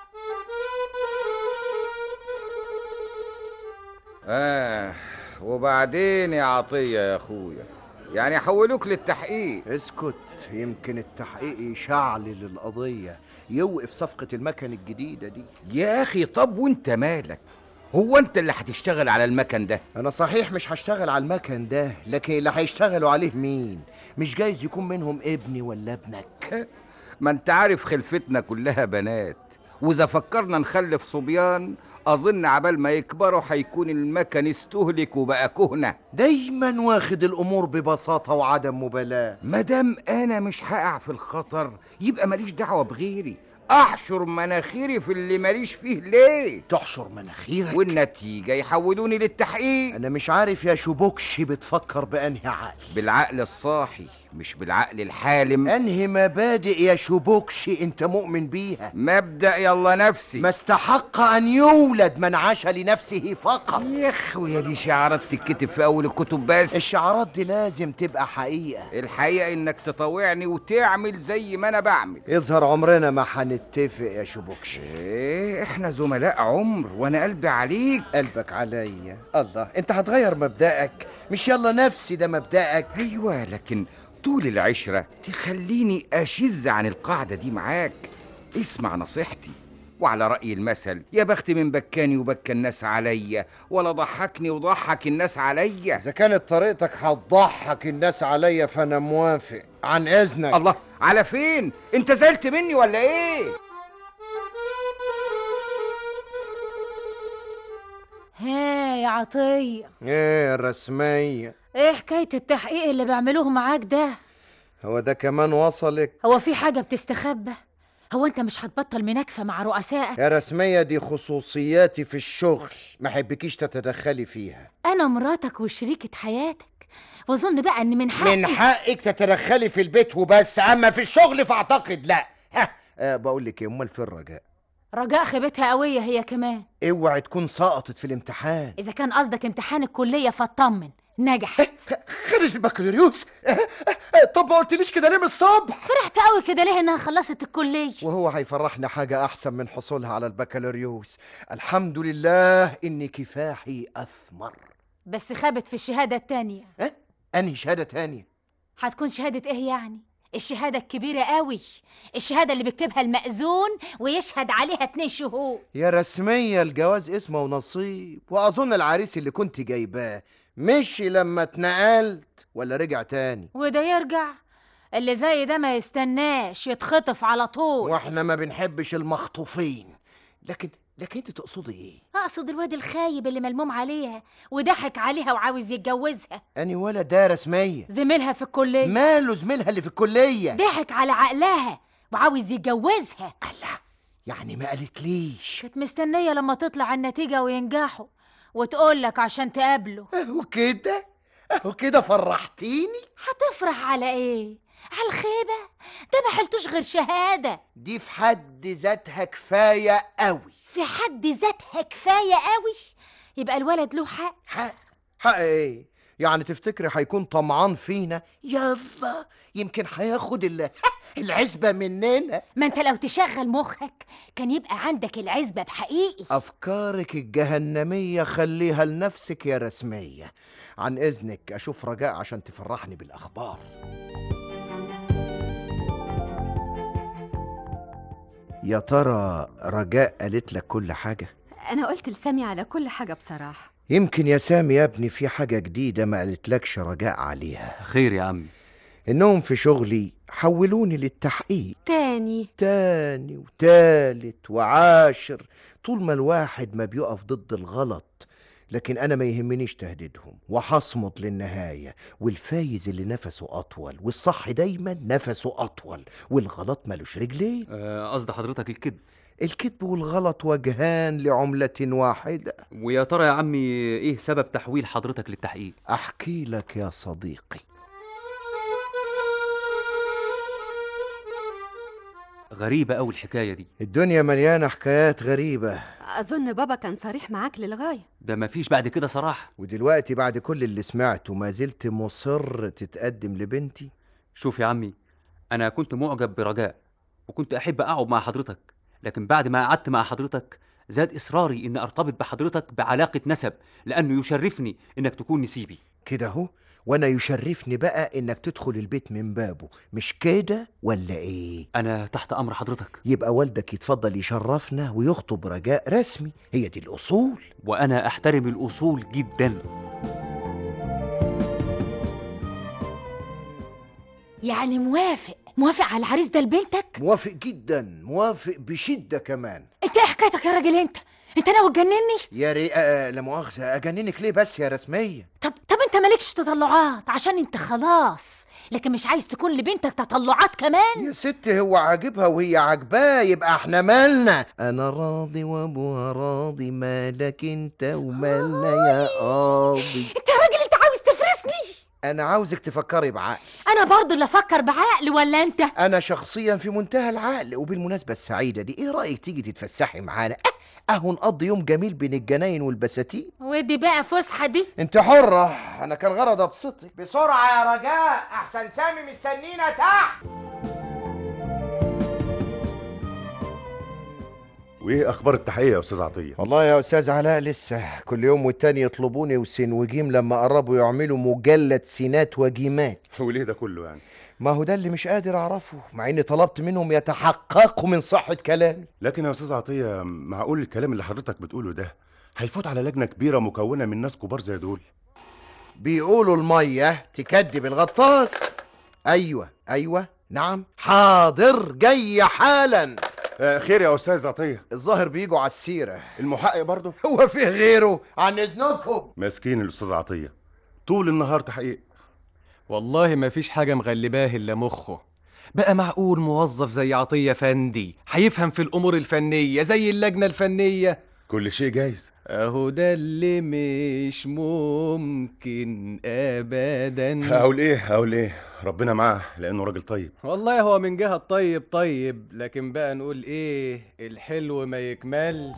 اه وبعدين يا عطية يا اخويا، يعني حولوك للتحقيق؟ اسكت، يمكن التحقيق يشعلل القضية، يوقف صفقة المكن الجديدة دي. يا اخي طب وانت مالك؟ هو انت اللي هتشتغل على المكن ده؟ انا صحيح مش هشتغل على المكن ده، لكن اللي هيشتغلوا عليه مين؟ مش جايز يكون منهم ابني ولا ابنك؟ ما انت عارف خلفتنا كلها بنات، واذا فكرنا نخلف صبيان اظن عبال ما يكبروا هيكون المكن استهلك وبقى كهنة. دايما واخد الامور ببساطة وعدم مبالاة. مادام انا مش هقع في الخطر يبقى ماليش دعوة بغيري، احشر مناخيري في اللي ماليش فيه ليه؟ تحشر مناخيرك والنتيجة يحولوني للتحقيق. انا مش عارف يا شبوكشي بتفكر بانهي عقل؟ بالعقل الصاحي مش بالعقل الحالم. انهي مبادئ يا شبوكشي انت مؤمن بيها؟ مبدأ يلا نفسي، ما استحق ان يولد من عاش لنفسه فقط. يا اخويا دي شعارات تتكتب في اول الكتب بس. الشعارات دي لازم تبقى حقيقة. الحقيقة انك تطوعني وتعمل زي ما انا بعمل. يظهر عمرنا ما هنتفق يا شبوكشي. ايه احنا زملاء عمر وانا قلبي عليك. قلبك عليا؟ الله، انت هتغير مبدأك؟ مش يلا نفسي ده مبدأك؟ ايوه لكن طول العشرة تخليني أشز عن القاعدة دي معاك. اسمع نصيحتي، وعلى رأي المثل يا بخت من بكاني وبكى الناس عليا، ولا ضحكني وضحك الناس عليا. إذا كانت طريقتك هتضحك الناس عليا فأنا موافق، عن إذنك. الله، على فين؟ أنت زعلت مني ولا إيه؟ ها يا عطية، إيه الرسمية؟ ايه حكاية التحقيق اللي بيعملوه معاك ده؟ هو ده كمان وصلك؟ هو في حاجة بتستخبى؟ هو انت مش هتبطل مناكفة مع رؤسائك؟ يا رسمية دي خصوصياتي في الشغل، ما حبكيش تتدخلي فيها. انا مراتك وشريكة حياتك، واظن بقى ان من حقك من حقك تتدخلي في البيت وبس، اما في الشغل فاعتقد لا. ها أه بقول لك ايه، امال فين رجاء؟ رجاء خيبتها قوية هي كمان. اوعي تكون سقطت في الامتحان. اذا كان قصدك امتحان الكلية فاطمن، نجحت. خدت البكالوريوس. طب ما قلتليش كده ليه من الصبح؟ فرحت قوي كده ليه انها خلصت الكلية؟ وهو هيفرحنا حاجة احسن من حصولها على البكالوريوس. الحمد لله ان كفاحي اثمر. بس خابت في الشهادة التانية. اه؟ انهي شهادة تانية؟ هتكون شهادة ايه يعني؟ الشهادة الكبيرة قوي، الشهادة اللي بيكتبها المأذون ويشهد عليها اتنين شهود. يا رسمية الجواز اسمه ونصيب، وأظن العريس اللي كنت جايباه مشي لما اتنقلت ولا رجع تاني؟ وده يرجع؟ اللي زي ده ما يستناش، يتخطف على طول. واحنا ما بنحبش المخطوفين. لكن لكن انت تقصدي ايه؟ اقصد الواد الخايب اللي ملموم عليها وضحك عليها وعاوز يتجوزها. اني ولد ده رسمية؟ زميلها في الكلية. ماله زميلها اللي في الكلية؟ ضحك على عقلها وعاوز يتجوزها. الله، يعني ما قالتليش؟ كانت مستنية لما تطلع النتيجة وينجحوا وتقولك عشان تقابله. اهو كده اهو كده فرحتيني. هتفرح على ايه؟ على الخيبة؟ ده ما حلتوش غير شهادة. دي في حد ذاتها كفاية قوي. في حد ذاتها كفاية قوي؟ يبقى الولد له حق. حق؟ حق ايه؟ يعني تفتكري هيكون طمعان فينا؟ يلا يمكن هياخد العزبة مننا. ما انت لو تشغل مخك كان يبقى عندك العزبة بحقيقي. أفكارك الجهنمية خليها لنفسك يا رسمية. عن إذنك أشوف رجاء عشان تفرحني بالأخبار. يا ترى رجاء قالت لك كل حاجة؟ أنا قلت لسامي على كل حاجة بصراحة. يمكن يا سامي يا ابني في حاجة جديدة ما قالتلكش رجاء عليها. خير يا عمي؟ إنهم في شغلي حولوني للتحقيق تاني تاني وتالت وعاشر. طول ما الواحد ما بيقف ضد الغلط لكن انا ما يهمنيش تهديدهم، وهصمت للنهايه، والفايز اللي نفسه اطول، والصح دايما نفسه اطول، والغلط ملوش رجلين. قصد آه حضرتك الكذب؟ الكذب والغلط وجهان لعملة واحدة. ويا ترى يا عمي ايه سبب تحويل حضرتك للتحقيق؟ احكي لك يا صديقي. غريبة أوي الحكاية دي. الدنيا مليانة حكايات غريبة. أظن بابا كان صريح معاك للغاية. ده مفيش بعد كده صراحة. ودلوقتي بعد كل اللي سمعته ما زلت مصر تتقدم لبنتي؟ شوف يا عمي، أنا كنت معجب برجاء وكنت أحب أقعد مع حضرتك، لكن بعد ما قعدت مع حضرتك زاد إصراري إن أرتبط بحضرتك بعلاقة نسب، لأنه يشرفني إنك تكون نسيبي. كده أهو، وانا يشرفني بقى انك تدخل البيت من بابه، مش كده ولا ايه؟ انا تحت امر حضرتك. يبقى والدك يتفضل يشرفنا ويخطب رجاء رسمي، هي دي الاصول. وانا احترم الاصول جدا. يعني موافق موافق على العريس ده لبنتك؟ موافق جدا، موافق بشده كمان. انت ايه حكايتك يا راجل؟ انت انت ناوي تجنني؟ يا ري آه لا مؤاخذه، اجننك ليه بس يا رسميه؟ طب طب انت مالكش تطلعات عشان انت خلاص، لكن مش عايز تكون لبنتك تطلعات كمان؟ يا ست هو عاجبها وهي عاجباه، يبقى احنا مالنا؟ انا راضي وابوها راضي، مالك انت ومالنا يا قاضي؟ انت يا راجل انت عاوز تفرسني؟ انا عاوزك تفكري بعقل. انا برضو اللي افكر بعقل ولا انت؟ انا شخصيا في منتهى العقل. وبالمناسبه السعيده دي، ايه رايك تيجي تتفسحي معانا؟ اه اهو نقضي يوم جميل بين الجناين والبساتين. ودي بقى فسحه دي؟ انت حره، انا كان غرض ابسطك. بسرعه يا رجاء، احسن سامي مستنينا تحت. وايه اخبار التحقيق يا استاذ عطيه؟ والله يا استاذ علاء لسه كل يوم والتاني يطلبوني وسين وجيم لما قربوا يعملوا مجلد سينات وجيمات. وليه ده كله يعني؟ ما هو ده اللي مش قادر اعرفه، مع اني طلبت منهم يتحققوا من صحة كلامي. لكن يا استاذ عطيه، معقول الكلام اللي حضرتك بتقوله ده هيفوت على لجنة كبيرة مكونة من ناس كبار زي دول؟ بيقولوا المية تكدب الغطاس. ايوه ايوه نعم حاضر جاي حالا. آه خير يا استاذ عطيه؟ الظاهر بيجوا على السيرة. المحقق برضه؟ هو فيه غيره؟ عن اذنكم. مسكين الاستاذ عطيه، طول النهار تحقيق. والله ما فيش حاجة مغلباه إلا مخه. بقى معقول موظف زي عطية فندي هيفهم في الأمور الفنية زي اللجنة الفنية؟ كل شيء جايز. أهو ده اللي مش ممكن أبدا. أقول إيه أقول إيه، ربنا معاه لأنه راجل طيب. والله هو من جهة طيب طيب، لكن بقى نقول إيه، الحلو ما يكملش.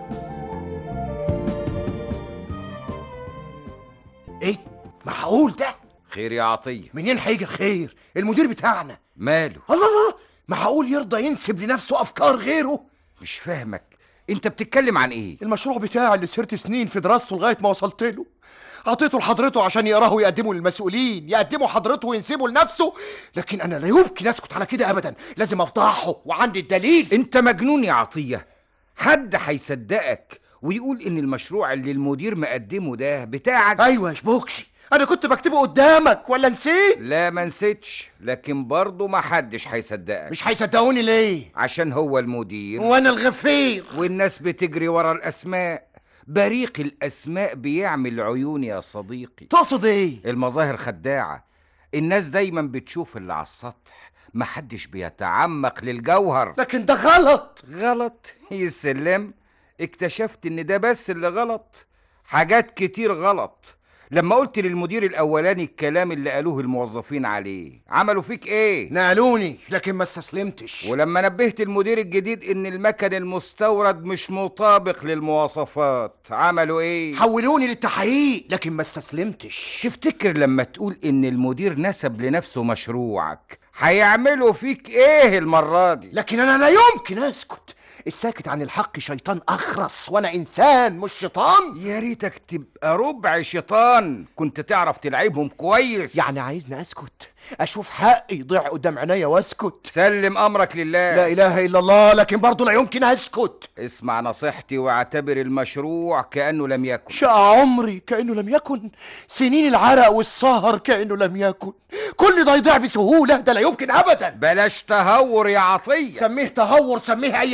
إيه؟ معقول ده؟ خير يا عطية؟ منين هيجي خير؟ المدير بتاعنا ماله؟ الله الله، معقول يرضى ينسب لنفسه افكار غيره؟ مش فاهمك، انت بتتكلم عن ايه؟ المشروع بتاعي اللي سهرت سنين في دراسته لغايه ما وصلت له، عطيته لحضرته عشان يقراه ويقدمه للمسؤولين، يقدمه حضرته وينسبه لنفسه، لكن انا لا يمكن اسكت على كده ابدا، لازم افضحه وعندي الدليل. انت مجنون يا عطية، حد هيصدقك ويقول ان المشروع اللي المدير مقدمه ده بتاعك؟ ايوه يا شبوكشي، انا كنت بكتبه قدامك ولا نسيت؟ لا ما نسيتش، لكن برضه ما حدش هيصدقك. مش هيصدقوني ليه؟ عشان هو المدير وانا الغفير، والناس بتجري ورا الاسماء. بريق الاسماء بيعمل عيون يا صديقي. تقصد ايه؟ المظاهر خداعة، الناس دايما بتشوف اللي على السطح، محدش بيتعمق للجوهر. لكن ده غلط. غلط؟ يسلم، اكتشفت ان ده بس اللي غلط، حاجات كتير غلط. لما قلت للمدير الاولاني الكلام اللي قالوه الموظفين عليه، عملوا فيك ايه؟ نقلوني، لكن ما استسلمتش. ولما نبهت المدير الجديد ان المكن المستورد مش مطابق للمواصفات، عملوا ايه؟ حولوني للتحقيق، لكن ما استسلمتش. تفتكر لما تقول ان المدير نسب لنفسه مشروعك هيعملوا فيك ايه المرة دي؟ لكن انا لا يمكن اسكت، الساكت عن الحق شيطان اخرس، وانا انسان مش شيطان. يا ريتك تبقى ربع شيطان، كنت تعرف تلعبهم كويس. يعني عايزني اسكت، اشوف حقي يضيع قدام عينيا واسكت؟ سلم امرك لله. لا اله الا الله، لكن برضه لا يمكن اسكت. اسمع نصيحتي واعتبر المشروع كأنه لم يكن. شقى عمري كأنه لم يكن، سنين العرق والسهر كأنه لم يكن، كل ده يضيع بسهولة، ده لا يمكن ابدا. بلاش تهور يا عطية. سميه تهور، سميه اي حاجة،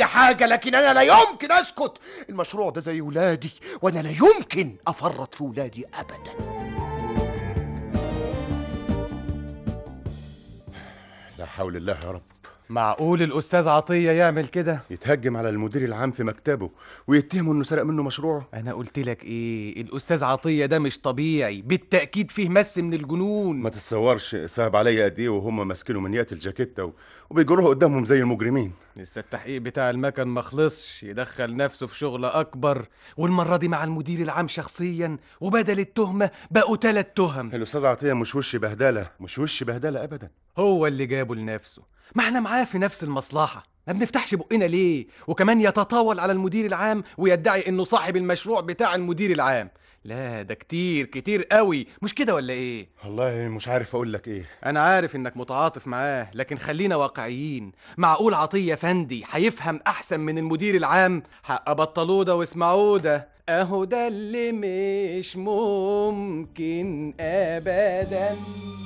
حاجة، لكن أنا لا يمكن أسكت. المشروع ده زي ولادي، وأنا لا يمكن أفرط في ولادي أبدا. لا حول الله يا رب. معقول الأستاذ عطية يعمل كده؟ يتهجم على المدير العام في مكتبه ويتهمه إنه سرق منه مشروعه. أنا قلت لك إيه؟ الأستاذ عطية ده مش طبيعي، بالتأكيد فيه مس من الجنون. ما تتصورش صعب عليا قد إيه وهم ماسكينه من يات الجاكيتة و... وبيجروها قدامهم زي المجرمين. لسه التحقيق بتاع المكن ما خلصش، يدخل نفسه في شغل أكبر، والمرة دي مع المدير العام شخصيا، وبدل التهمة بقوا ثلاث تهم. الأستاذ عطية مش وش بهدلة، مش وش بهدلة أبدا. هو اللي جابه لنفسه. ما احنا معاه في نفس المصلحة، ما بنفتحش بقنا ليه؟ وكمان يتطاول على المدير العام ويدعي انه صاحب المشروع بتاع المدير العام. لا ده كتير كتير قوي، مش كده ولا ايه؟ والله مش عارف اقول لك ايه. انا عارف انك متعاطف معاه، لكن خلينا واقعيين. معقول عطية فندي هيفهم احسن من المدير العام؟ حق بطلوه ده واسمعوه ده، اهو ده اللي مش ممكن ابدا.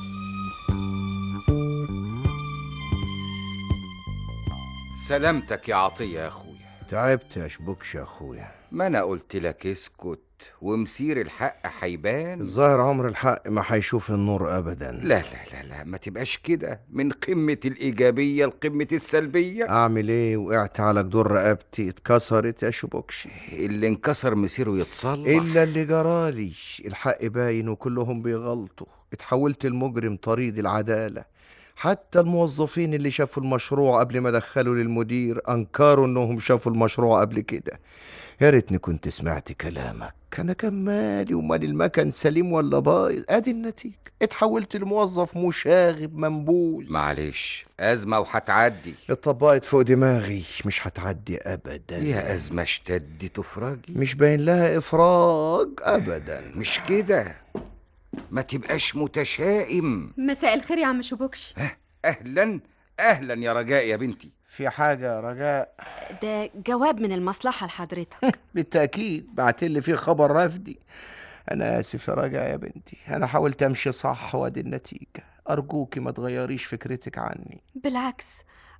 سلامتك يا عطية يا اخويا. تعبت يا شبوكش يا اخويا. ما انا قلت لك اسكت ومسير الحق هيبان. الظاهر عمر الحق ما هيشوف النور ابدا. لا لا لا لا ما تبقاش كده، من قمة الايجابية لقمة السلبية. اعمل ايه؟ وقعت على جدور رقبتي اتكسرت يا شبوكش. اللي انكسر مسيره يتصلح. الا اللي جرالي الحق باين وكلهم بيغلطوا. اتحولت المجرم طريد العدالة. حتى الموظفين اللي شافوا المشروع قبل ما دخلوا للمدير انكروا انهم شافوا المشروع قبل كده. يا ريتني كنت سمعت كلامك. انا كان مالي ومال المكن سليم ولا بايظ؟ ادي النتيجه، اتحولت لموظف مشاغب منبوذ. معلش ازمه وهتعدي. اتطبقت فوق دماغي، مش هتعدي ابدا. يا ازمه اشتدت افراجي. مش باين لها افراج ابدا. مش كده، ما تبقاش متشائم. مساء الخير يا عم شبوكش. اهلا اهلا يا رجاء يا بنتي. في حاجه يا رجاء؟ ده جواب من المصلحه لحضرتك. بالتاكيد بعتلي فيه خبر رفضي. انا اسف يا رجاء يا بنتي، انا حاولت امشي صح وادي النتيجه. ارجوكي ما تغيريش فكرتك عني. بالعكس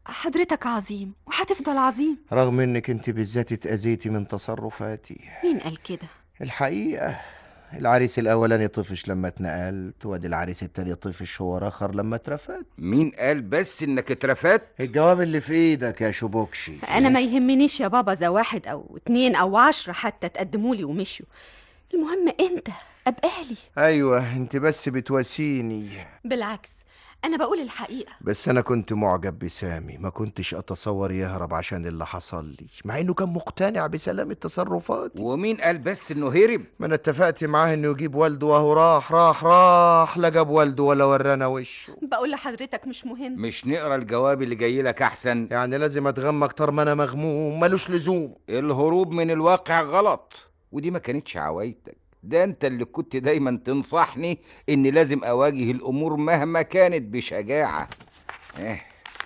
حضرتك عظيم وهتفضل عظيم، رغم انك انت بالذات اتاذيتي من تصرفاتي. مين قال كده؟ الحقيقه العريس الاولاني طفش لما اتنقلت، وادي العريس التاني طفش هو راخر لما اترفدت. مين قال بس انك اترفدت؟ الجواب اللي في ايدك يا شبوكشي. انا ما يهمنيش يا بابا ذا واحد او اتنين او عشرة حتى تقدمولي ومشيوا، المهم انت ابقالي. ايوه انت بس بتواسيني. بالعكس انا بقول الحقيقه. بس انا كنت معجب بسامي، ما كنتش اتصور يهرب عشان اللي حصل لي، مع انه كان مقتنع بسلامة تصرفاتي. ومين قال بس انه هرب؟ ما انا اتفقت معاه انه يجيب والده، وهو راح راح راح لا جاب والده ولا ورانا وشه. بقول لحضرتك مش مهم. مش نقرا الجواب اللي جاي لك احسن؟ يعني لازم اتغمى اكتر ما انا مغموم؟ ملوش لزوم. الهروب من الواقع غلط، ودي ما كانتش عوايدك. ده انت اللي كنت دايما تنصحني اني لازم اواجه الامور مهما كانت بشجاعة. ايه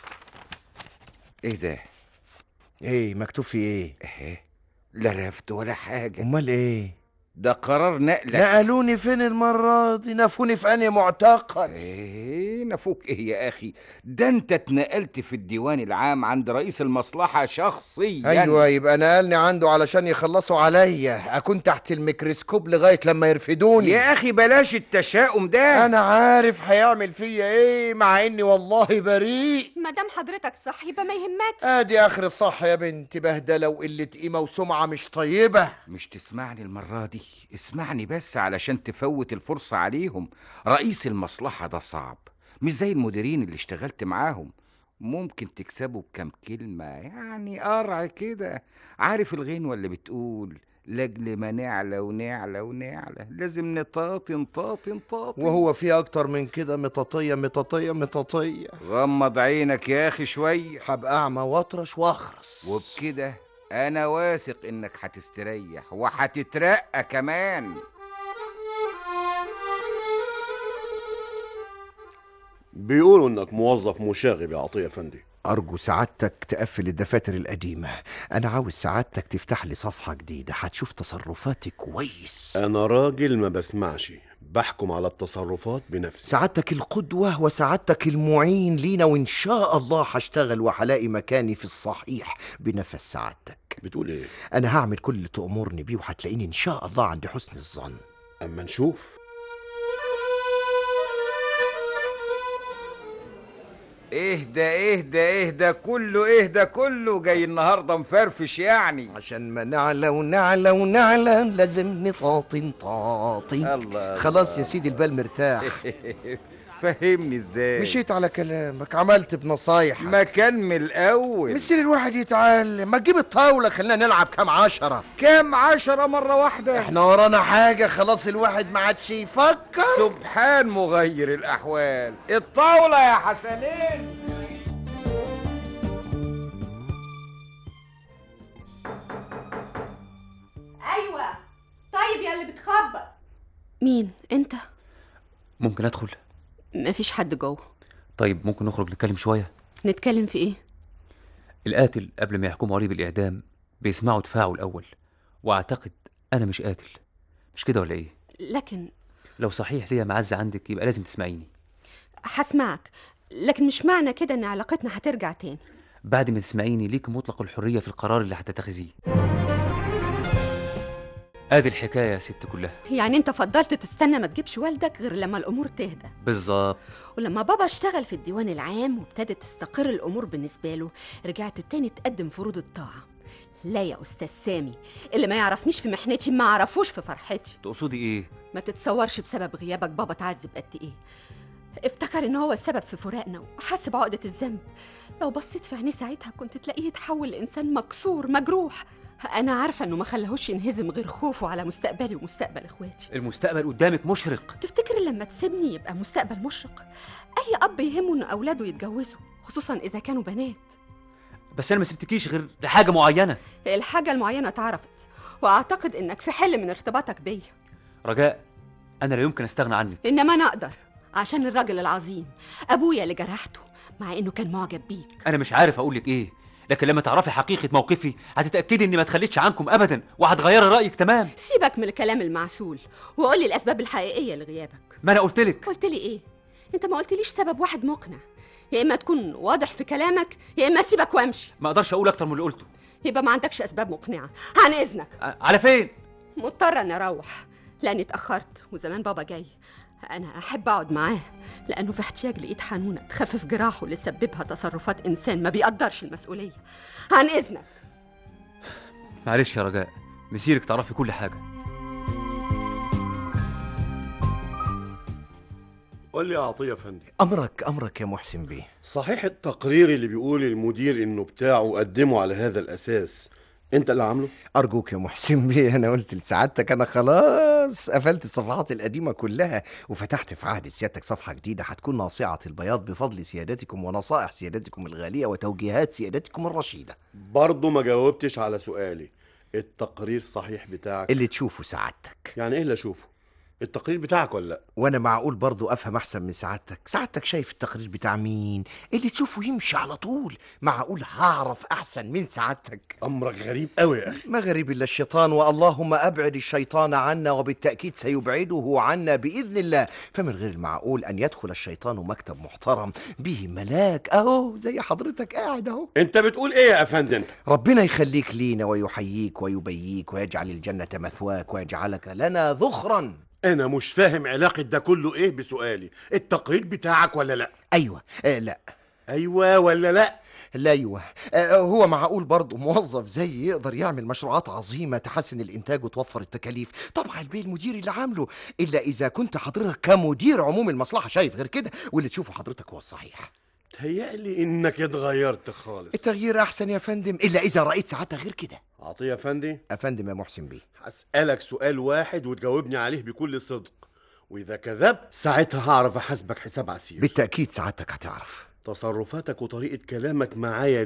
ايه ده؟ ايه مكتوب في ايه؟ ايه لا رفض ولا حاجة. امال ايه؟ ده قرار نقلك. نقلوني فين المرة دي؟ نفوني في انهي معتقل؟ ايه نفوك ايه يا اخي؟ ده انت اتنقلت في الديوان العام عند رئيس المصلحة شخصيا. ايوه يبقى نقلني عنده علشان يخلصوا عليا، اكون تحت الميكروسكوب لغاية لما يرفدوني. يا اخي بلاش التشاؤم ده. انا عارف هيعمل فيا ايه، مع اني والله بريء. ما دام حضرتك صح يبقى ما يهمكش. ادي اخر الصح يا بنتي، بهدله وقله قيمه وسمعه مش طيبه. مش تسمعني المرة دي، اسمعني بس علشان تفوت الفرصة عليهم. رئيس المصلحة ده صعب، مش زي المديرين اللي اشتغلت معاهم. ممكن تكسبه بكم كلمة، يعني قرع كده. عارف الغنوة اللي بتقول لاجل ما نعلى ونعلى ونعلى لازم نطاطي نطاطي نطاطي؟ وهو في اكتر من كده؟ مطاطيه مطاطيه مطاطيه. غمض عينك يا اخي شوية. هبقى اعمى واطرش واخرس، وبكده انا واثق انك هتستريح وهتترقى كمان. بيقولوا انك موظف مشاغب يا عطية فندي. ارجو سعادتك تقفل الدفاتر القديمه، انا عاوز سعادتك تفتح لي صفحه جديده، هتشوف تصرفاتي كويس. انا راجل ما بسمعش، بحكم على التصرفات بنفسي. سعادتك القدوة وسعادتك المعين لينا، وإن شاء الله هشتغل وهلاقي مكاني في الصحيح بنفس سعادتك. بتقول إيه؟ أنا هعمل كل اللي تأمرني بيه، وهتلاقيني إن شاء الله عند حسن الظن. أما نشوف. اهدى اهدى اهدى كله اهدى كله جاي النهارده مفرفش يعني. عشان ما نعلى ونعلى ونعلى لازم نطاطن طاطن. الله خلاص يا سيدي البال مرتاح. فهمني ازاي؟ مشيت على كلامك، عملت بنصايحك. ما كان من الاول. مسير الواحد يتعلم. ما تجيب الطاوله خلينا نلعب كام عشرة. كام عشرة مرة واحدة؟ احنا ورانا حاجة خلاص، الواحد ما عادش يفكر. سبحان مغير الأحوال. الطاولة يا حسنين. ايوه. طيب يا اللي بتخبط. مين انت؟ ممكن ادخل؟ مفيش حد جوه. طيب ممكن نخرج نتكلم شويه؟ نتكلم في ايه؟ القاتل قبل ما يحكموا عليه بالاعدام بيسمعوا دفاعه الاول، واعتقد انا مش قاتل، مش كده ولا ايه؟ لكن لو صحيح ليا معزه عندك يبقى لازم تسمعيني. هسمعك، لكن مش معنى كده ان علاقتنا هترجع تاني. بعد ما تسمعيني ليك مطلق الحريه في القرار اللي هتتخذيه. ادي الحكايه يا ست كلها. يعني انت فضلت تستنى ما تجيبش والدك غير لما الامور تهدى؟ بالظبط. ولما بابا اشتغل في الديوان العام وابتدت تستقر الامور بالنسبه له، رجعت تاني تقدم فروض الطاعه. لا يا استاذ سامي، اللي ما يعرفنيش في محنتي ما عرفوش في فرحتي. تقصدي ايه؟ ما تتصورش بسبب غيابك بابا اتعذب قد ايه. افتكر ان هو السبب في فراقنا وحس بعقده الذنب. لو بصيت في عينيه ساعتها كنت تلاقيه يتحول لانسان مكسور مجروح. أنا عارفة إنه ما خلاهوش ينهزم غير خوفه على مستقبلي ومستقبل إخواتي. المستقبل قدامك مشرق. تفتكر لما تسيبني يبقى مستقبل مشرق؟ أي أب يهمه إن أولاده يتجوزوا، خصوصا إذا كانوا بنات. بس أنا ما سبتكيش غير لحاجة معينة. الحاجة المعينة اتعرفت، وأعتقد إنك في حل من ارتباطك بيا. رجاء، أنا لا يمكن أستغنى عنك. إنما أنا أقدر، عشان الراجل العظيم أبويا اللي جرحته مع إنه كان معجب بيك. أنا مش عارف أقولك إيه، لكن لما تعرفي حقيقة موقفي هتتأكدي إني ما اتخليتش عنكم أبدا، وهتغيري رأيك تمام. سيبك من الكلام المعسول وقول لي الأسباب الحقيقية لغيابك. ما أنا قلتلك. قلت لي إيه؟ أنت ما قلتليش سبب واحد مقنع. يا إما تكون واضح في كلامك يا إما أسيبك وأمشي. ما أقدرش أقول أكتر من اللي قلته. يبقى ما عندكش أسباب مقنعة. عن إذنك. على فين؟ مضطرة إني أروح لأني اتأخرت وزمان بابا جاي. أنا أحب أقعد معاه لأنه في احتياج لإيد حنونة تخفف جراحه اللي سببها تصرفات إنسان ما بيقدرش المسؤولية. عن إذنك. معلش يا رجاء، مسيرك تعرفي كل حاجة. قول لي يا عطية فندي. أمرك أمرك يا محسن بيه. صحيح التقرير اللي بيقول المدير إنه بتاعه قدمه على هذا الأساس انت اللي عامله؟ ارجوك يا محسن بيه، انا قلت لسعادتك انا خلاص قفلت الصفحات القديمه كلها وفتحت في عهد سيادتك صفحه جديده هتكون ناصعه البياض بفضل سيادتكم ونصائح سيادتكم الغاليه وتوجيهات سيادتكم الرشيده. برضه ما جاوبتش على سؤالي. التقرير صحيح بتاعك؟ اللي تشوفه سعادتك. يعني ايه اللي اشوفه؟ التقرير بتاعك ولا لا؟ وانا معقول برضو افهم احسن من سعادتك؟ سعادتك شايف التقرير بتاع مين؟ اللي تشوفه يمشي على طول. معقول هعرف احسن من سعادتك؟ امرك غريب قوي يا اخي. ما غريب الا الشيطان، واللهم ابعد الشيطان عنا وبالتاكيد سيبعده عنا باذن الله. فمن غير المعقول ان يدخل الشيطان مكتب محترم به ملاك اهو زي حضرتك قاعد اهو. انت بتقول ايه يا افندي انت؟ ربنا يخليك لينا ويحييك ويبييك ويجعل الجنه مثواك ويجعلك لنا ذخرا. انا مش فاهم علاقه ده كله ايه بسؤالي. التقرير بتاعك ولا لا؟ ايوه. آه لا. ايوه ولا لا؟ لا ايوه. آه هو معقول برضه موظف زي يقدر يعمل مشروعات عظيمه تحسن الانتاج وتوفر التكاليف؟ طبعا البيه المدير اللي عامله، الا اذا كنت حضرتك كمدير عموم المصلحه شايف غير كده، واللي تشوفه حضرتك هو الصحيح. تهيألي انك اتغيرت خالص. التغيير احسن يا فندم، الا اذا رايت ساعتها غير كده. عطيه يا فندي. افندم يا محسن بيه. هسألك سؤال واحد وتجاوبني عليه بكل صدق، واذا كذبت ساعتها هعرف احاسبك حساب عسير. بالتاكيد سعادتك هتعرف. تصرفاتك وطريقه كلامك معايا دي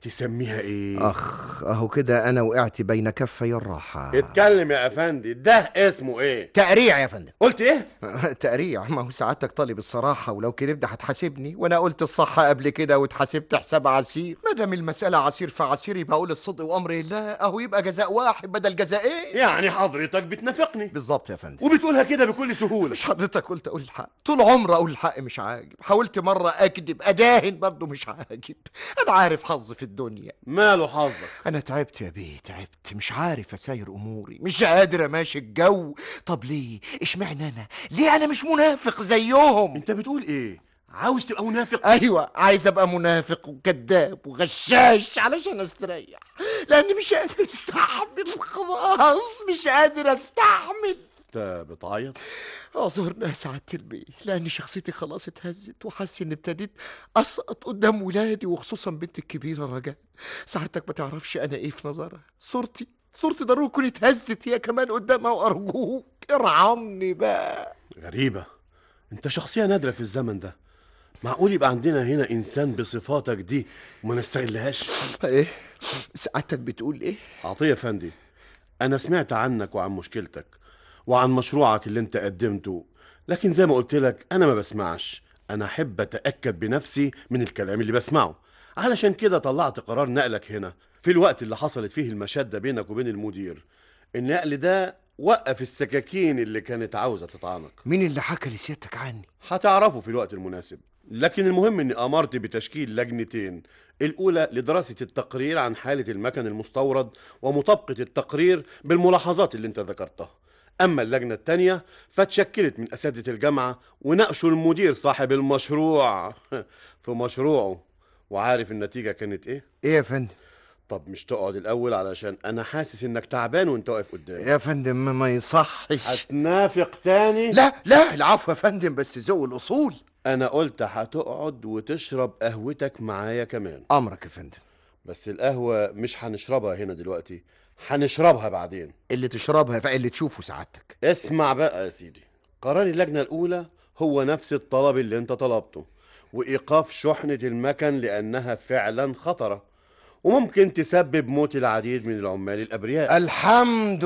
تسميها ايه؟ اخ اهو كده انا وقعت بين كفي الراحه. اتكلم يا افندي، ده اسمه ايه؟ تقريع يا فندم. قلت ايه؟ تقريع. ما هو سعادتك طالب الصراحه، ولو كده هتحاسبني، وانا قلت الصح قبل كده واتحاسبت حساب عسير. ما دام المساله عسير فعسير، يبقى اقول الصدق وامر الله، اهو يبقى جزاء واحد بدل جزائين. يعني حضرتك بتنافقني؟ بالظبط يا فندم. وبتقولها كده بكل سهوله. مش حضرتك قلت اقول الحق؟ طول عمري اقول الحق مش عاجب، حاولت مره اكذب اداهن برضه مش عاجب. انا عارف حظي في الدنيا. ماله حظك؟ انا تعبت يا بيه، تعبت، مش عارف اساير اموري، مش قادر اماشي الجو. طب ليه؟ اشمعنى انا؟ ليه انا مش منافق زيهم؟ انت بتقول ايه؟ عاوز تبقى منافق؟ ايوه، عايز ابقى منافق وكذاب وغشاش علشان استريح، لاني مش قادر استحمل، خلاص مش قادر استحمل. انت بتعيط؟ اعذرني يا سعادة البيه، لان شخصيتي خلاص اتهزت، وحاسس اني ابتديت اسقط قدام ولادي، وخصوصا بنتي الكبيره رجاء. سعادتك ما تعرفش انا ايه في نظرها. صورتي صورتي ضروري تكون اتهزت هي كمان قدامها، وارجوك ارحمني بقى. غريبه، انت شخصيه نادره في الزمن ده. معقول يبقى عندنا هنا انسان بصفاتك دي وما نستغلهاش؟ ايه سعادتك بتقول ايه؟ عطيه فندي، انا سمعت عنك وعن مشكلتك وعن مشروعك اللي انت قدمته، لكن زي ما قلت لك انا ما بسمعش، انا احب اتاكد بنفسي من الكلام اللي بسمعه. علشان كده طلعت قرار نقلك هنا في الوقت اللي حصلت فيه المشاده بينك وبين المدير. النقل ده وقف السكاكين اللي كانت عاوزه تطعنك. مين اللي حكى لسيادتك عني؟ هتعرفه في الوقت المناسب، لكن المهم اني امرت بتشكيل لجنتين، الاولى لدراسه التقرير عن حاله المكن المستورد ومطابقه التقرير بالملاحظات اللي انت ذكرتها. أما اللجنة التانية فتشكلت من أساتذة الجامعة وناقشوا المدير صاحب المشروع في مشروعه. وعارف النتيجة كانت إيه؟ إيه يا فندم؟ طب مش تقعد الأول علشان أنا حاسس إنك تعبان وأنت واقف قدامي. يا فندم ما يصحش. هتنافق تاني؟ لا لا العفو يا فندم، بس ذوق الأصول. أنا قلت هتقعد وتشرب قهوتك معايا كمان. أمرك يا فندم. بس القهوة مش هنشربها هنا دلوقتي، هنشربها بعدين. اللي تشربها فاللي تشوفه سعادتك. اسمع بقى يا سيدي، قرار اللجنة الأولى هو نفس الطلب اللي انت طلبته، وإيقاف شحنة المكن لأنها فعلا خطرة وممكن تسبب موت العديد من العمال الأبرياء. الحمد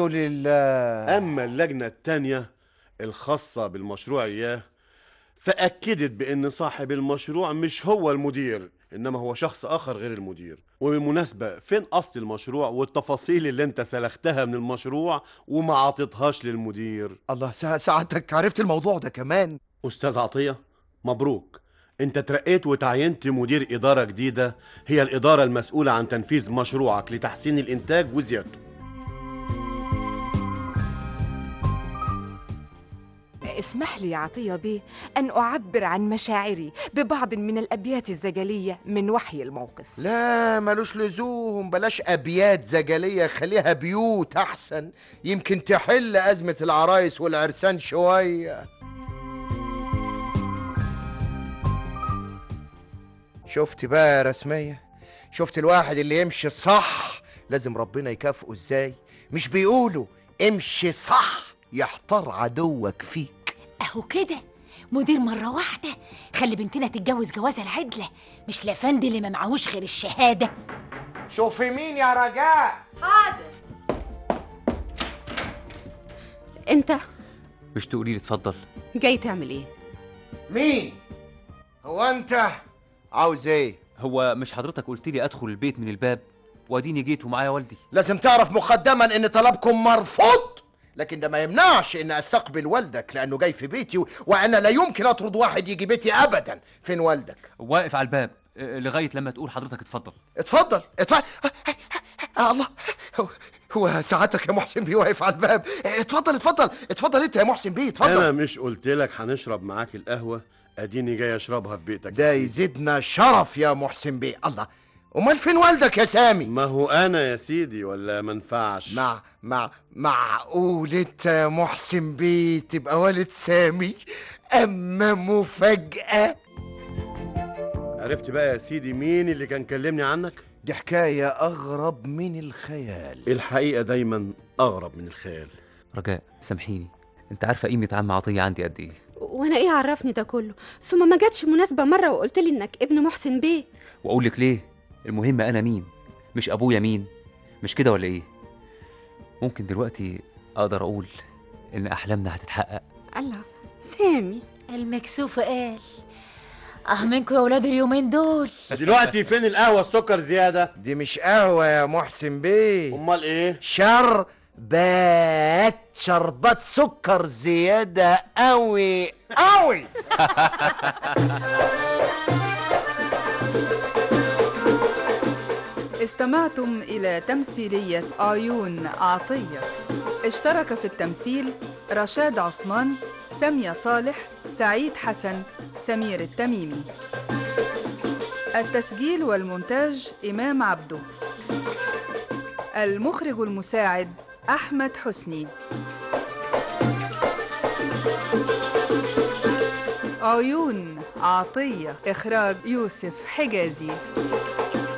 لله. أما اللجنة التانية الخاصة بالمشروع إياه فأكدت بأن صاحب المشروع مش هو المدير، إنما هو شخص آخر غير المدير. وبالمناسبة فين أصل المشروع والتفاصيل اللي انت سلختها من المشروع وما عطيتهاش للمدير؟ الله، سعادتك عرفت الموضوع ده كمان؟ أستاذ عطية مبروك، انت ترقيت وتعينت مدير إدارة جديدة، هي الإدارة المسؤولة عن تنفيذ مشروعك لتحسين الإنتاج وزيادته. اسمح لي يا عطية بيه أن أعبر عن مشاعري ببعض من الأبيات الزجلية من وحي الموقف. لا ملوش لزوم، بلاش أبيات زجلية، خليها بيوت أحسن، يمكن تحل أزمة العرايس والعرسان شوية. شفت بقى يا رسمية؟ شفت الواحد اللي يمشي صح لازم ربنا يكافئه ازاي؟ مش بيقولوا امشي صح يحتار عدوك فيك؟ اهو كده مدير مرة واحدة خلي بنتنا تتجوز جوازة العدلة، مش الافندي اللي ما معهوش غير الشهادة. شوفي مين يا رجاء. حاضر. انت مش تقولي لي اتفضل؟ جاي تعمل ايه؟ مين؟ هو انت عاوز ايه؟ هو مش حضرتك قلت لي ادخل البيت من الباب واديني جيت ومعايا والدي؟ لازم تعرف مقدما ان طلبكم مرفوض، لكن ده ما يمنعش ان استقبل والدك لانه جاي في بيتي، و... وانا لا يمكن اطرد واحد يجي بيتي ابدا. فين والدك؟ واقف على الباب لغايه لما تقول حضرتك اتفضل. اتفضل اتفضل. آه الله، هو ساعتك يا محسن بيه واقف على الباب؟ اتفضل اتفضل اتفضل انت يا محسن بيه اتفضل. انا مش قلت لك هنشرب معاك القهوه؟ اديني جاي اشربها في بيتك. ده يزيدنا شرف يا محسن بيه. الله، امال فين والدك يا سامي؟ ما هو انا يا سيدي ولا منفعش؟ مع مع معقول انت يا محسن بيه تبقى والد سامي؟ اما مفاجأة. عرفت بقى يا سيدي مين اللي كان كلمني عنك؟ دي حكاية اغرب من الخيال. الحقيقة دايما اغرب من الخيال. رجاء سامحيني، انت عارفه قيمه عم عطيه عندي قد ايه؟ وانا ايه عرفني ده كله؟ ثم ما جاتش مناسبه مره وقلت لي انك ابن محسن بيه. واقول لك ليه؟ المهم انا مين، مش ابويا مين. مش كده ولا ايه؟ ممكن دلوقتي اقدر اقول ان احلامنا هتتحقق. الله سامي المكسوف قال اه منكم يا ولاد اليومين دول. دلوقتي فين القهوه السكر زياده؟ دي مش قهوه يا محسن بيه، امال ايه؟ شربات شربات سكر زياده قوي قوي. استمعتم إلى تمثيلية عيون عطية. اشترك في التمثيل رشاد عثمان، سامية صالح، سعيد حسن، سمير التميمي. التسجيل والمونتاج إمام عبده. المخرج المساعد أحمد حسني. عيون عطية، إخراج يوسف حجازي.